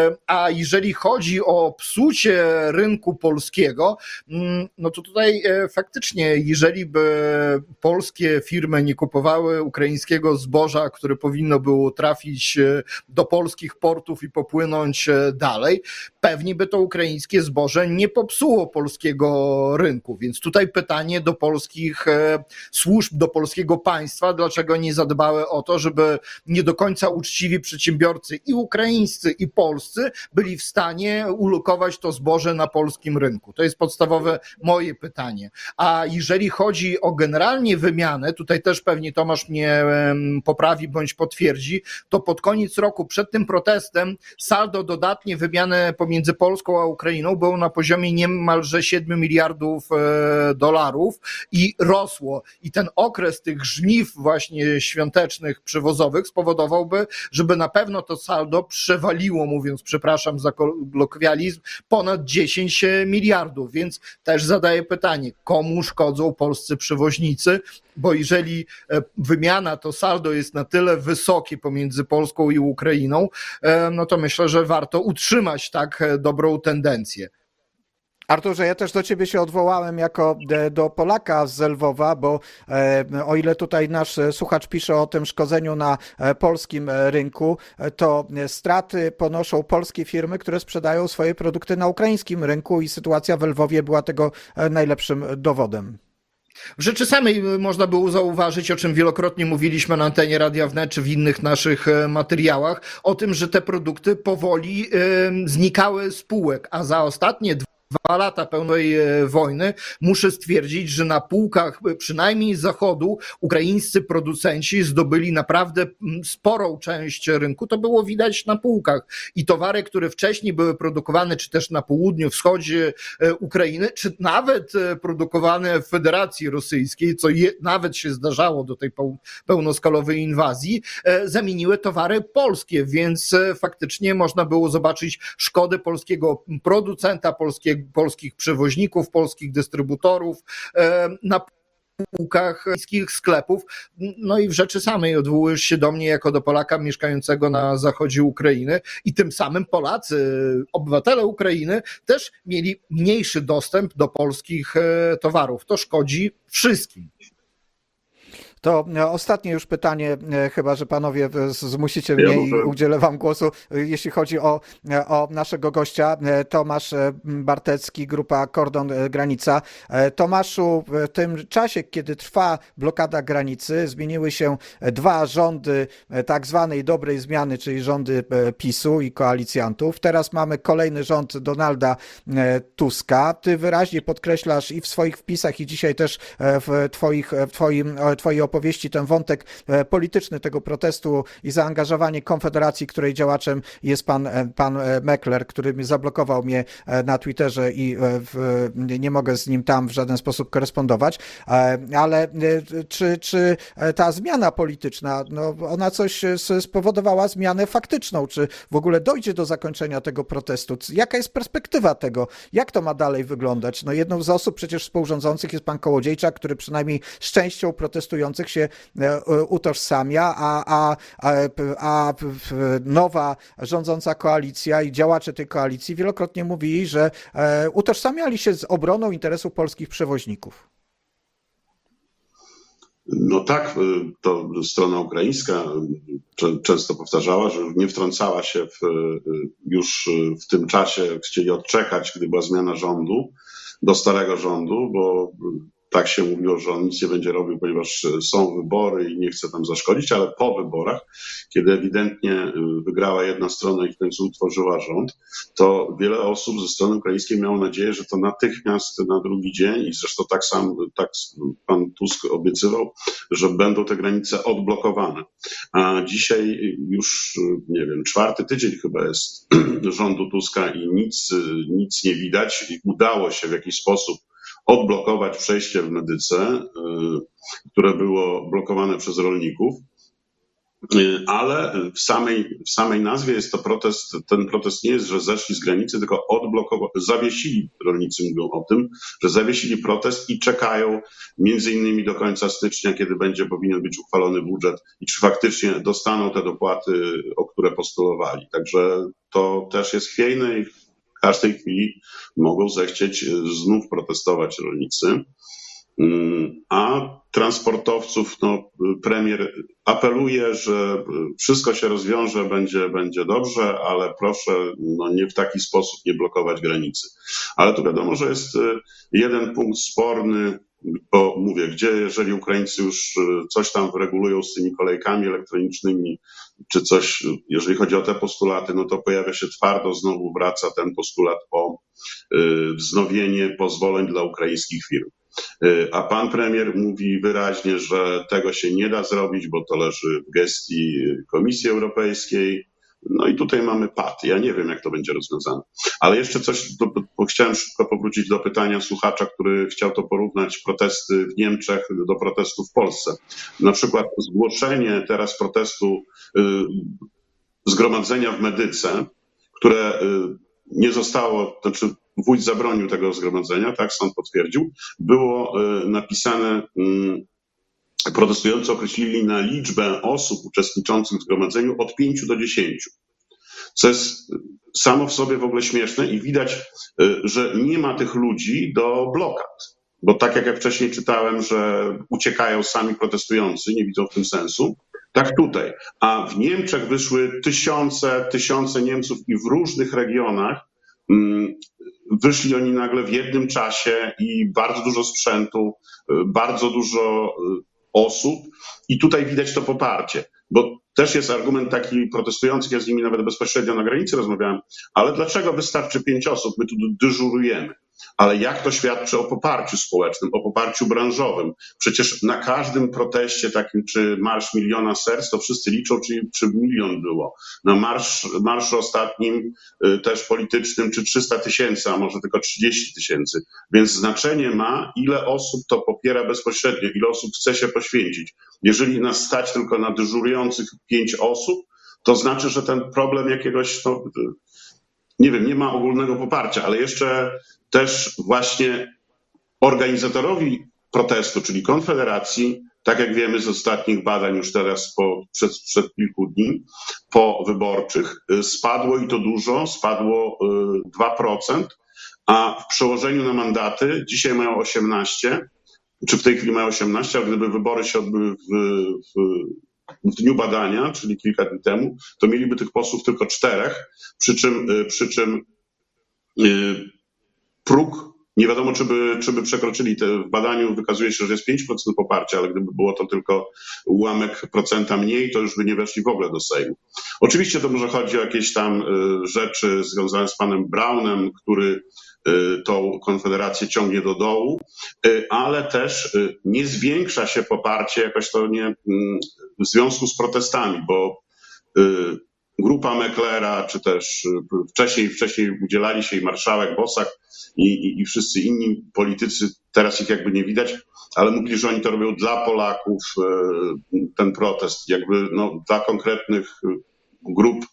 A jeżeli chodzi o psucie rynku polskiego, no to tutaj faktycznie, jeżeli by polskie firmy nie kupowały ukraińskiego zboża, które powinno było trafić do polskich portów i popłynąć dalej, pewnie by to ukraińskie zboże nie popsuło polskiego rynku. Więc tutaj pytanie do polskich służb, do polskiego państwa, dlaczego nie zadbały o to, żeby nie do końca uczciwi przedsiębiorcy i ukraińscy, i polscy byli w stanie ulokować to zboże na polskim rynku. To jest podstawowe moje pytanie. A jeżeli chodzi o generalnie wymianę, tutaj też pewnie Tomasz mnie poprawi bądź potwierdzi, to pod koniec roku, przed tym protestem, saldo dodatnie wymiany pomiędzy Polską a Ukrainą było na poziomie niemalże 7 miliardów dolarów i rosło. I ten okres tych żniw właśnie świątecznych, przywozowych spowodowałby, żeby na pewno to saldo przewaliło, mówiąc, przepraszam za kolokwializm, ponad 10 miliardów. Więc też zadaję pytanie, komu szkodzą polscy przewoźnicy? Bo jeżeli wymiana, to saldo jest na tyle wysokie pomiędzy Polską i Ukrainą, no to myślę, że warto utrzymać tak dobrą tendencję. Arturze, ja też do ciebie się odwołałem jako do Polaka z Lwowa, bo o ile tutaj nasz słuchacz pisze o tym szkodzeniu na polskim rynku, to straty ponoszą polskie firmy, które sprzedają swoje produkty na ukraińskim rynku i sytuacja w Lwowie była tego najlepszym dowodem. W rzeczy samej można było zauważyć, o czym wielokrotnie mówiliśmy na antenie Radia Wnet czy w innych naszych materiałach, o tym, że te produkty powoli znikały z półek, a za ostatnie 2 lata pełnej wojny muszę stwierdzić, że na półkach przynajmniej z zachodu ukraińscy producenci zdobyli naprawdę sporą część rynku. To było widać na półkach. I towary, które wcześniej były produkowane, czy też na południu, wschodzie Ukrainy, czy nawet produkowane w Federacji Rosyjskiej, co nawet się zdarzało do tej pełnoskalowej inwazji, zamieniły towary polskie, więc faktycznie można było zobaczyć szkodę polskiego producenta, polskich przewoźników, polskich dystrybutorów na półkach polskich sklepów. No i w rzeczy samej odwołujesz się do mnie jako do Polaka mieszkającego na zachodzie Ukrainy i tym samym Polacy, obywatele Ukrainy też mieli mniejszy dostęp do polskich towarów. To szkodzi wszystkim. To ostatnie już pytanie, chyba że panowie zmusicie mnie i udzielę wam głosu, jeśli chodzi o naszego gościa, Tomasz Bartecki, grupa Kordon Granica. Tomaszu, w tym czasie, kiedy trwa blokada granicy, zmieniły się dwa rządy tak zwanej dobrej zmiany, czyli rządy PiS-u i koalicjantów. Teraz mamy kolejny rząd Donalda Tuska. Ty wyraźnie podkreślasz i w swoich wpisach, i dzisiaj też w twojej opowieści ten wątek polityczny tego protestu i zaangażowanie Konfederacji, której działaczem jest pan Meckler, który zablokował mnie na Twitterze i nie mogę z nim tam w żaden sposób korespondować. Ale czy ta zmiana polityczna, no ona coś spowodowała zmianę faktyczną? Czy w ogóle dojdzie do zakończenia tego protestu? Jaka jest perspektywa tego? Jak to ma dalej wyglądać? No jedną z osób przecież współrządzących jest pan Kołodziejczak, który przynajmniej z częścią protestujących się utożsamia, a nowa rządząca koalicja i działacze tej koalicji wielokrotnie mówili, że utożsamiali się z obroną interesów polskich przewoźników. No tak, to strona ukraińska często powtarzała, że nie wtrącała się już w tym czasie, chcieli odczekać, gdy była zmiana rządu, do starego rządu, bo tak się mówiło, że on nic nie będzie robił, ponieważ są wybory i nie chce tam zaszkodzić, ale po wyborach, kiedy ewidentnie wygrała jedna strona i w końcu utworzyła rząd, to wiele osób ze strony ukraińskiej miało nadzieję, że to natychmiast na drugi dzień, i zresztą tak pan Tusk obiecywał, że będą te granice odblokowane. A dzisiaj już, nie wiem, 4. tydzień chyba jest rządu Tuska i nic nie widać. I udało się w jakiś sposób odblokować przejście w Medyce, które było blokowane przez rolników, ale w samej nazwie jest to protest. Ten protest nie jest, że zeszli z granicy, tylko zawiesili, rolnicy mówią o tym, że zawiesili protest i czekają między innymi do końca stycznia, kiedy powinien być uchwalony budżet i czy faktycznie dostaną te dopłaty, o które postulowali. Także to też jest chwiejne i w każdej chwili mogą zechcieć znów protestować rolnicy. A transportowców, premier apeluje, że wszystko się rozwiąże, będzie dobrze, ale proszę nie w taki sposób nie blokować granicy. Ale tu wiadomo, że jest jeden punkt sporny, bo mówię, jeżeli Ukraińcy już coś tam regulują z tymi kolejkami elektronicznymi, czy coś, jeżeli chodzi o te postulaty, no to pojawia się twardo, znowu wraca ten postulat o wznowienie pozwoleń dla ukraińskich firm. A pan premier mówi wyraźnie, że tego się nie da zrobić, bo to leży w gestii Komisji Europejskiej. No i tutaj mamy pad. Ja nie wiem, jak to będzie rozwiązane. Ale jeszcze coś, bo chciałem szybko powrócić do pytania słuchacza, który chciał to porównać protesty w Niemczech do protestów w Polsce. Na przykład zgłoszenie teraz protestu zgromadzenia w Medyce, które nie zostało, znaczy wójt zabronił tego zgromadzenia, tak, sąd potwierdził, było napisane, protestujący określili na liczbę osób uczestniczących w zgromadzeniu od 5 do 10. Co jest samo w sobie w ogóle śmieszne i widać, że nie ma tych ludzi do blokad. Bo tak jak ja wcześniej czytałem, że uciekają sami protestujący, nie widzą w tym sensu, tak tutaj. A w Niemczech wyszły tysiące Niemców i w różnych regionach wyszli oni nagle w jednym czasie i bardzo dużo sprzętu, bardzo dużo osób i tutaj widać to poparcie, bo też jest argument taki protestujących, ja z nimi nawet bezpośrednio na granicy rozmawiałem, ale dlaczego wystarczy 5 osób, my tu dyżurujemy? Ale jak to świadczy o poparciu społecznym, o poparciu branżowym? Przecież na każdym proteście takim, czy Marsz Miliona Serc, to wszyscy liczą, czy milion było. Na marszu ostatnim, też politycznym, czy 300 000, a może tylko 30 000. Więc znaczenie ma, ile osób to popiera bezpośrednio, ile osób chce się poświęcić. Jeżeli nas stać tylko na dyżurujących 5 osób, to znaczy, że ten problem jakiegoś, nie wiem, nie ma ogólnego poparcia, ale jeszcze też właśnie organizatorowi protestu, czyli Konfederacji, tak jak wiemy z ostatnich badań już teraz przed kilku dni powyborczych, spadło i to dużo, spadło 2%, a w przełożeniu na mandaty dzisiaj mają 18%, czy w tej chwili mają 18, ale gdyby wybory się odbyły w dniu badania, czyli kilka dni temu, to mieliby tych posłów tylko 4, przy czym próg nie wiadomo, czy by przekroczyli. W badaniu wykazuje się, że jest 5% poparcia, ale gdyby było to tylko ułamek procenta mniej, to już by nie weszli w ogóle do Sejmu. Oczywiście to może chodzi o jakieś tam rzeczy związane z panem Braunem, który tą Konfederację ciągnie do dołu, ale też nie zwiększa się poparcie jakoś to nie w związku z protestami, bo grupa Mecklera, czy też wcześniej udzielali się i marszałek Bosak i wszyscy inni politycy, teraz ich jakby nie widać, ale mówili, że oni to robią dla Polaków, ten protest, jakby dla konkretnych grup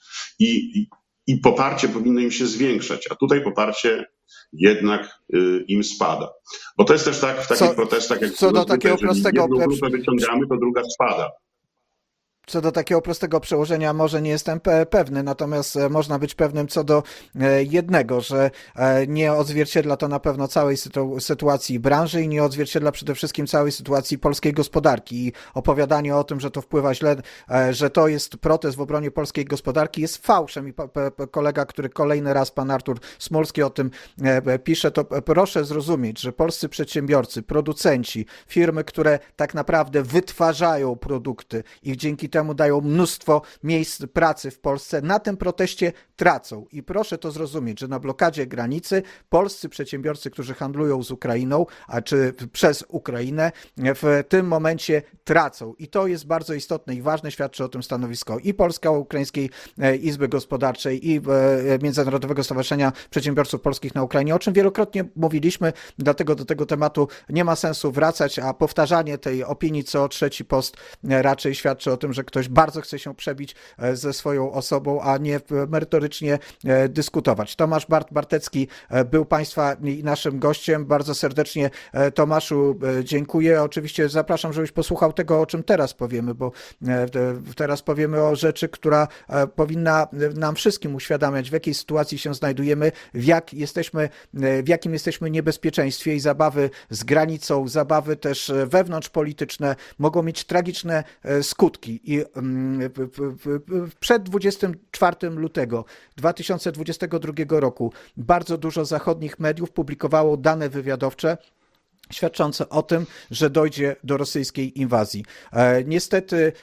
i poparcie powinno im się zwiększać, a tutaj poparcie jednak im spada. Bo to jest też tak w takich protestach, jak co do takiego prostego jedną grupę wyciągamy, to druga spada. Co do takiego prostego przełożenia może nie jestem pewny, natomiast można być pewnym co do jednego, że nie odzwierciedla to na pewno całej sytuacji branży i nie odzwierciedla przede wszystkim całej sytuacji polskiej gospodarki. I opowiadanie o tym, że to wpływa źle, że to jest protest w obronie polskiej gospodarki, jest fałszem. I kolega, który kolejny raz, pan Artur Smolski, o tym pisze, to proszę zrozumieć, że polscy przedsiębiorcy, producenci, firmy, które tak naprawdę wytwarzają produkty i dzięki temu dają mnóstwo miejsc pracy w Polsce, na tym proteście tracą. I proszę to zrozumieć, że na blokadzie granicy polscy przedsiębiorcy, którzy handlują z Ukrainą, czy przez Ukrainę, w tym momencie tracą. I to jest bardzo istotne i ważne, świadczy o tym stanowisko i Polsko-Ukraińskiej Izby Gospodarczej, i Międzynarodowego Stowarzyszenia Przedsiębiorców Polskich na Ukrainie, o czym wielokrotnie mówiliśmy, dlatego do tego tematu nie ma sensu wracać, a powtarzanie tej opinii co trzeci post raczej świadczy o tym, że ktoś bardzo chce się przebić ze swoją osobą, a nie merytorycznie dyskutować. Tomasz Bartecki był Państwa i naszym gościem. Bardzo serdecznie, Tomaszu, dziękuję. Oczywiście zapraszam, żebyś posłuchał tego, o czym teraz powiemy, bo teraz powiemy o rzeczy, która powinna nam wszystkim uświadamiać, w jakiej sytuacji się znajdujemy, w jakim jesteśmy niebezpieczeństwie, i zabawy z granicą, zabawy też wewnątrzpolityczne mogą mieć tragiczne skutki. I przed 24 lutego 2022 roku bardzo dużo zachodnich mediów publikowało dane wywiadowcze świadczące o tym, że dojdzie do rosyjskiej inwazji. Niestety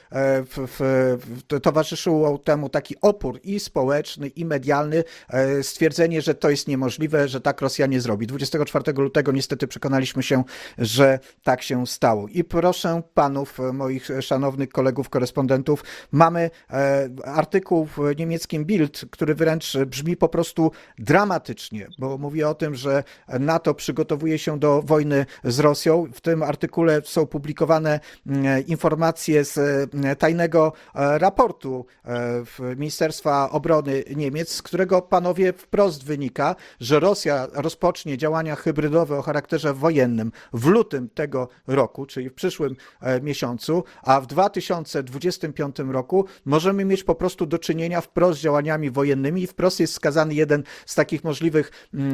towarzyszył temu taki opór i społeczny, i medialny, stwierdzenie, że to jest niemożliwe, że tak Rosja nie zrobi. 24 lutego niestety przekonaliśmy się, że tak się stało. I proszę panów, moich szanownych kolegów, korespondentów, mamy artykuł w niemieckim Bild, który wręcz brzmi po prostu dramatycznie, bo mówi o tym, że NATO przygotowuje się do wojny z Rosją. W tym artykule są publikowane informacje z tajnego raportu Ministerstwa Obrony Niemiec, z którego, panowie, wprost wynika, że Rosja rozpocznie działania hybrydowe o charakterze wojennym w lutym tego roku, czyli w przyszłym miesiącu, a w 2025 roku możemy mieć po prostu do czynienia wprost z działaniami wojennymi i wprost jest wskazany jeden z takich możliwych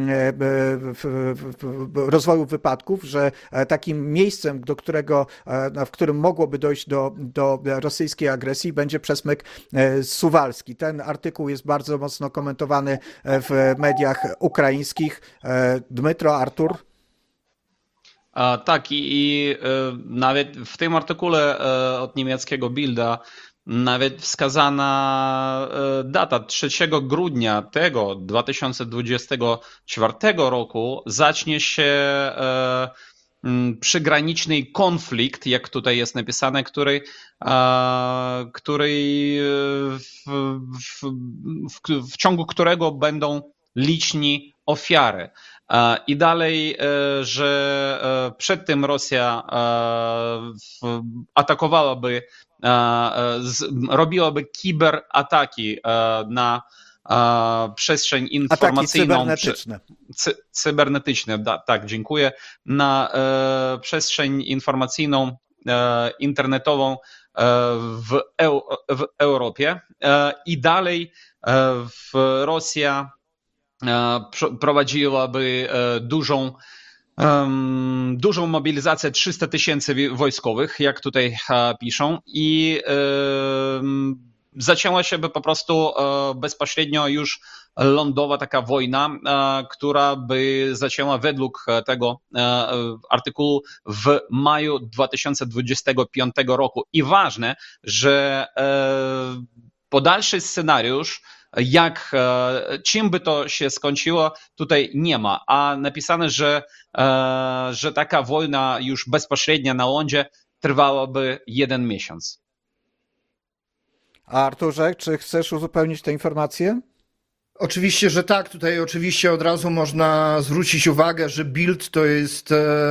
rozwojów wypadków, że takim miejscem, w którym mogłoby dojść do rosyjskiej agresji, będzie przesmyk suwalski. Ten artykuł jest bardzo mocno komentowany w mediach ukraińskich. Dmytro, Artur? Tak, i nawet w tym artykule od niemieckiego Bilda nawet wskazana data 3 grudnia tego 2024 roku zacznie się przygraniczny konflikt, jak tutaj jest napisane, który w ciągu którego będą liczni ofiary. I dalej, że przed tym Rosja atakowałaby, robiłaby kiberataki na przestrzeń informacyjną. Ataki cybernetyczne, tak, dziękuję. Na przestrzeń informacyjną, internetową w Europie. I dalej Rosja prowadziłaby dużą dużą mobilizację 300 000 wojskowych, jak tutaj piszą, i zaczęła się po prostu bezpośrednio już lądowa taka wojna, która by zaczęła według tego artykułu w maju 2025 roku. I ważne, że podalszy scenariusz, czym by to się skończyło, tutaj nie ma, a napisane, że taka wojna już bezpośrednia na lądzie trwałaby 1 miesiąc. A Arturze, czy chcesz uzupełnić tę informację? Oczywiście, że tak. Tutaj oczywiście od razu można zwrócić uwagę, że Bild to jest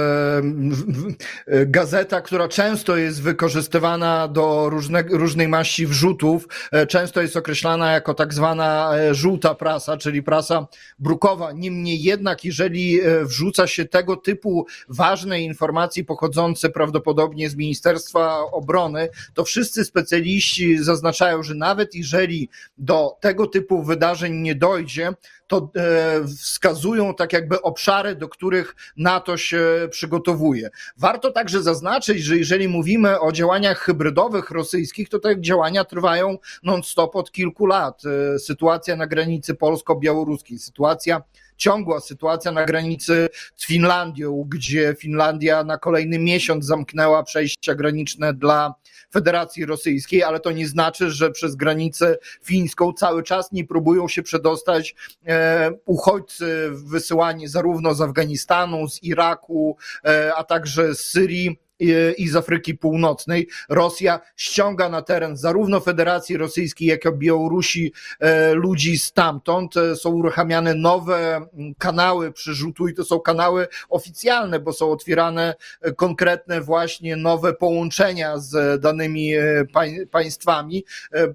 gazeta, która często jest wykorzystywana do różnej maści wrzutów. Często jest określana jako tak zwana żółta prasa, czyli prasa brukowa. Niemniej jednak, jeżeli wrzuca się tego typu ważne informacje pochodzące prawdopodobnie z Ministerstwa Obrony, to wszyscy specjaliści zaznaczają, że nawet jeżeli do tego typu wydarzeń nie dojdzie, to wskazują tak jakby obszary, do których NATO się przygotowuje. Warto także zaznaczyć, że jeżeli mówimy o działaniach hybrydowych rosyjskich, to te działania trwają non-stop od kilku lat. Sytuacja na granicy polsko-białoruskiej, ciągła sytuacja na granicy z Finlandią, gdzie Finlandia na kolejny miesiąc zamknęła przejścia graniczne dla Federacji Rosyjskiej, ale to nie znaczy, że przez granicę fińską cały czas nie próbują się przedostać uchodźcy wysyłani zarówno z Afganistanu, z Iraku, a także z Syrii i z Afryki Północnej. Rosja ściąga na teren zarówno Federacji Rosyjskiej, jak i Białorusi ludzi stamtąd. Są uruchamiane nowe kanały przerzutu i to są kanały oficjalne, bo są otwierane konkretne właśnie nowe połączenia z danymi państwami.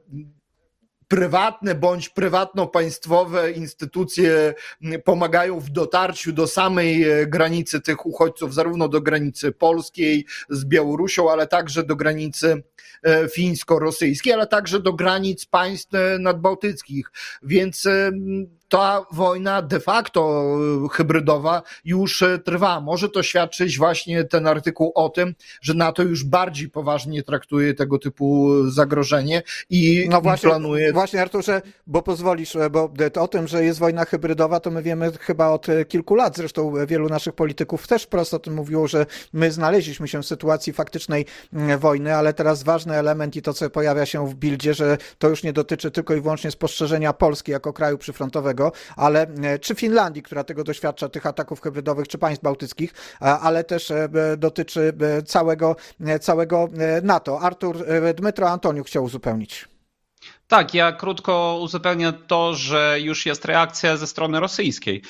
Prywatne bądź prywatno-państwowe instytucje pomagają w dotarciu do samej granicy tych uchodźców, zarówno do granicy polskiej z Białorusią, ale także do granicy fińsko-rosyjskiej, ale także do granic państw nadbałtyckich. Więc ta wojna de facto hybrydowa już trwa. Może to świadczyć właśnie ten artykuł o tym, że NATO już bardziej poważnie traktuje tego typu zagrożenie i planuje... Właśnie Arturze, bo pozwolisz, bo o tym, że jest wojna hybrydowa, to my wiemy chyba od kilku lat. Zresztą wielu naszych polityków też wprost o tym mówiło, że my znaleźliśmy się w sytuacji faktycznej wojny, ale teraz ważny element i to, co pojawia się w Bildzie, że to już nie dotyczy tylko i wyłącznie spostrzeżenia Polski jako kraju przyfrontowego, ale czy Finlandii, która tego doświadcza, tych ataków hybrydowych, czy państw bałtyckich, ale też dotyczy całego NATO. Dmytro Antoniuk chciał uzupełnić. Tak, ja krótko uzupełnię to, że już jest reakcja ze strony rosyjskiej.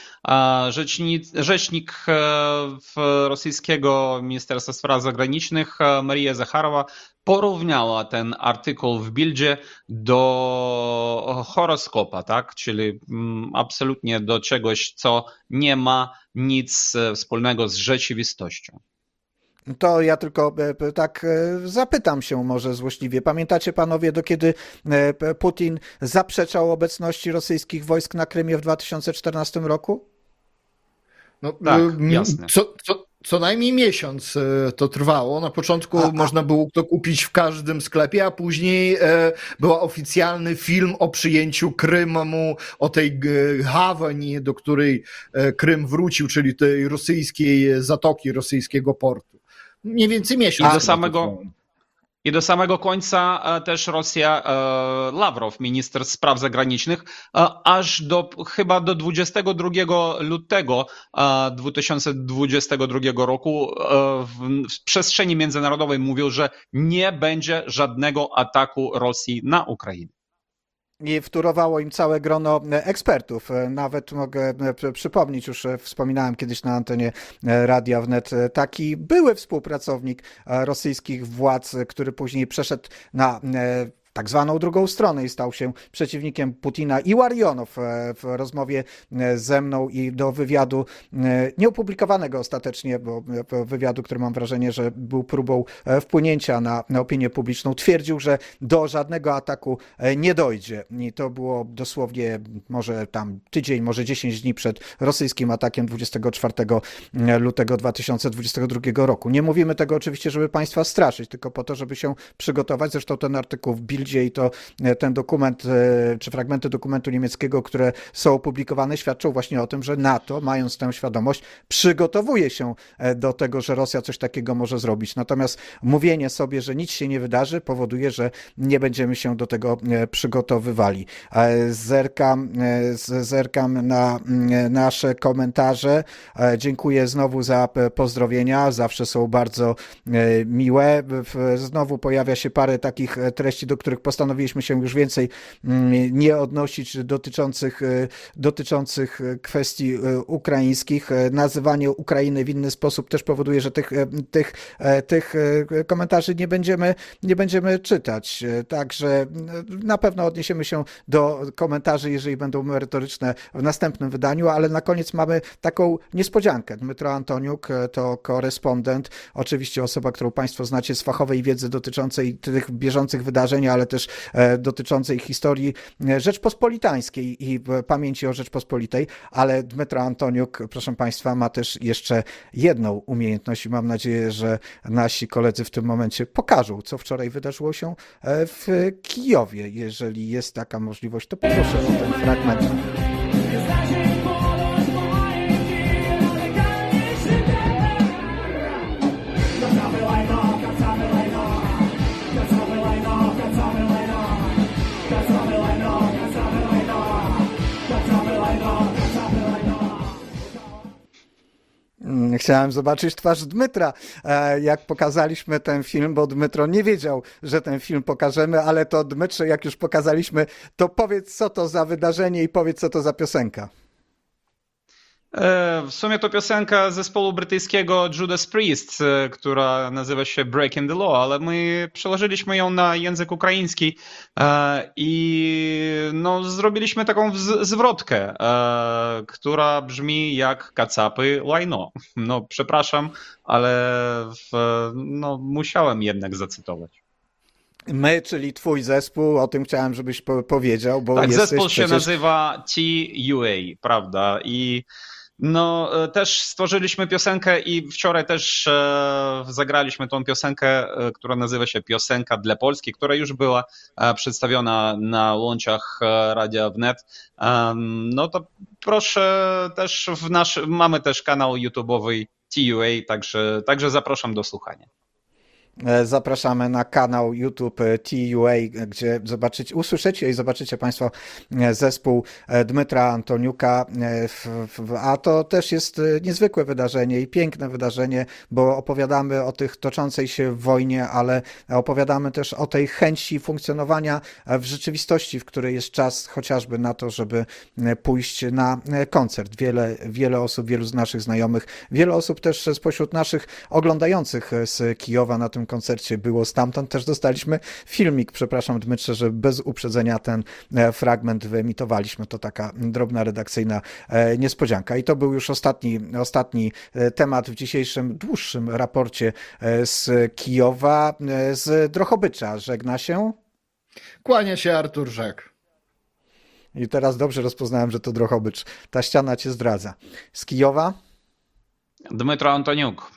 Rzecznik rosyjskiego Ministerstwa Spraw Zagranicznych Maria Zacharowa porównała ten artykuł w Bildzie do horoskopa, tak? Czyli absolutnie do czegoś, co nie ma nic wspólnego z rzeczywistością. To ja tylko tak zapytam się może złośliwie. Pamiętacie panowie, do kiedy Putin zaprzeczał obecności rosyjskich wojsk na Krymie w 2014 roku? No, tak, jasne. Co najmniej miesiąc to trwało. Na początku można było to kupić w każdym sklepie, a później był oficjalny film o przyjęciu Krymu, o tej Hawani, do której Krym wrócił, czyli tej rosyjskiej zatoki, rosyjskiego portu. Mniej więcej miesiąc. I do samego końca też Rosja, Lawrow, minister spraw zagranicznych, aż chyba do 22 lutego 2022 roku w przestrzeni międzynarodowej mówił, że nie będzie żadnego ataku Rosji na Ukrainę. I wtórowało im całe grono ekspertów. Nawet mogę przypomnieć, już wspominałem kiedyś na antenie Radia Wnet, taki były współpracownik rosyjskich władz, który później przeszedł na tak zwaną drugą stronę i stał się przeciwnikiem Putina. I Łarionow w rozmowie ze mną i do wywiadu, nieopublikowanego ostatecznie, bo wywiadu, który mam wrażenie, że był próbą wpłynięcia na opinię publiczną, twierdził, że do żadnego ataku nie dojdzie. I to było dosłownie może tam tydzień, może 10 dni przed rosyjskim atakiem 24 lutego 2022 roku. Nie mówimy tego oczywiście, żeby państwa straszyć, tylko po to, żeby się przygotować. Zresztą ten artykuł w Bildzie i ten dokument, czy fragmenty dokumentu niemieckiego, które są opublikowane, świadczą właśnie o tym, że NATO, mając tę świadomość, przygotowuje się do tego, że Rosja coś takiego może zrobić. Natomiast mówienie sobie, że nic się nie wydarzy, powoduje, że nie będziemy się do tego przygotowywali. Zerkam na nasze komentarze. Dziękuję znowu za pozdrowienia. Zawsze są bardzo miłe. Znowu pojawia się parę takich treści, do których postanowiliśmy się już więcej nie odnosić, dotyczących kwestii ukraińskich. Nazywanie Ukrainy w inny sposób też powoduje, że tych komentarzy nie będziemy czytać. Także na pewno odniesiemy się do komentarzy, jeżeli będą merytoryczne w następnym wydaniu, ale na koniec mamy taką niespodziankę. Dmytro Antoniuk to korespondent, oczywiście osoba, którą państwo znacie z fachowej wiedzy dotyczącej tych bieżących wydarzeń, ale też dotyczącej historii rzeczpospolitańskiej i pamięci o Rzeczpospolitej, ale Dmytro Antoniuk, proszę państwa, ma też jeszcze jedną umiejętność i mam nadzieję, że nasi koledzy w tym momencie pokażą, co wczoraj wydarzyło się w Kijowie. Jeżeli jest taka możliwość, to poproszę o ten fragment. Chciałem zobaczyć twarz Dmytra, jak pokazaliśmy ten film, bo Dmytro nie wiedział, że ten film pokażemy, ale to Dmytrze, jak już pokazaliśmy, to powiedz, co to za wydarzenie i powiedz, co to za piosenka. W sumie to piosenka zespołu brytyjskiego Judas Priest, która nazywa się Breaking the Law, ale my przełożyliśmy ją na język ukraiński i no, zrobiliśmy taką zwrotkę, która brzmi jak kacapy łajno. No przepraszam, ale no, musiałem jednak zacytować. My, czyli twój zespół, o tym chciałem, żebyś powiedział, bo tak, jesteś zespół się nazywa TUA, prawda? I no, też stworzyliśmy piosenkę i wczoraj też zagraliśmy tą piosenkę, która nazywa się Piosenka dla Polski, która już była przedstawiona na łączach Radia Wnet. No to proszę też mamy też kanał YouTube'owy TUA, także zapraszam do słuchania. Zapraszamy na kanał YouTube TUA, gdzie usłyszycie i zobaczycie państwo zespół Dmytra Antoniuka, a to też jest niezwykłe wydarzenie i piękne wydarzenie, bo opowiadamy o tych toczącej się wojnie, ale opowiadamy też o tej chęci funkcjonowania w rzeczywistości, w której jest czas chociażby na to, żeby pójść na koncert. Wiele osób, wielu z naszych znajomych, wiele osób też spośród naszych oglądających z Kijowa na tym koncercie było stamtąd. Też dostaliśmy filmik, przepraszam Dmytrze, że bez uprzedzenia ten fragment wyemitowaliśmy. To taka drobna redakcyjna niespodzianka. I to był już ostatni temat w dzisiejszym dłuższym raporcie z Kijowa. Z Drohobycza żegna się. Kłania się Artur Rzek. I teraz dobrze rozpoznałem, że to Drohobycz. Ta ściana cię zdradza. Z Kijowa? Dmytro Antoniuk.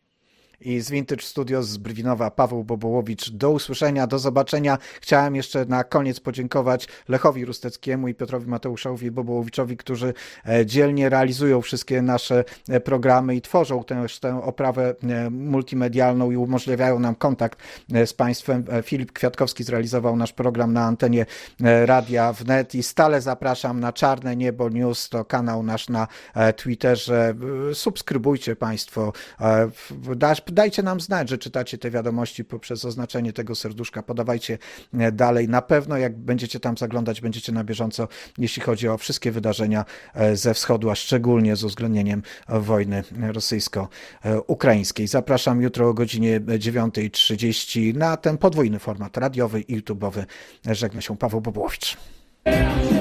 I z Vintage Studios z Brwinowa Paweł Bobołowicz. Do usłyszenia, do zobaczenia. Chciałem jeszcze na koniec podziękować Lechowi Rusteckiemu i Piotrowi Mateuszowi Bobołowiczowi, którzy dzielnie realizują wszystkie nasze programy i tworzą tę oprawę multimedialną i umożliwiają nam kontakt z państwem. Filip Kwiatkowski zrealizował nasz program na antenie Radia Wnet i stale zapraszam na Czarne Niebo News, to kanał nasz na Twitterze. Subskrybujcie państwo. dajcie nam znać, że czytacie te wiadomości poprzez oznaczenie tego serduszka, podawajcie dalej. Na pewno jak będziecie tam zaglądać, będziecie na bieżąco, jeśli chodzi o wszystkie wydarzenia ze wschodu, a szczególnie z uwzględnieniem wojny rosyjsko-ukraińskiej. Zapraszam jutro o godzinie 9:30 na ten podwójny format radiowy i YouTube'owy. Żegna się Paweł Bobołowicz.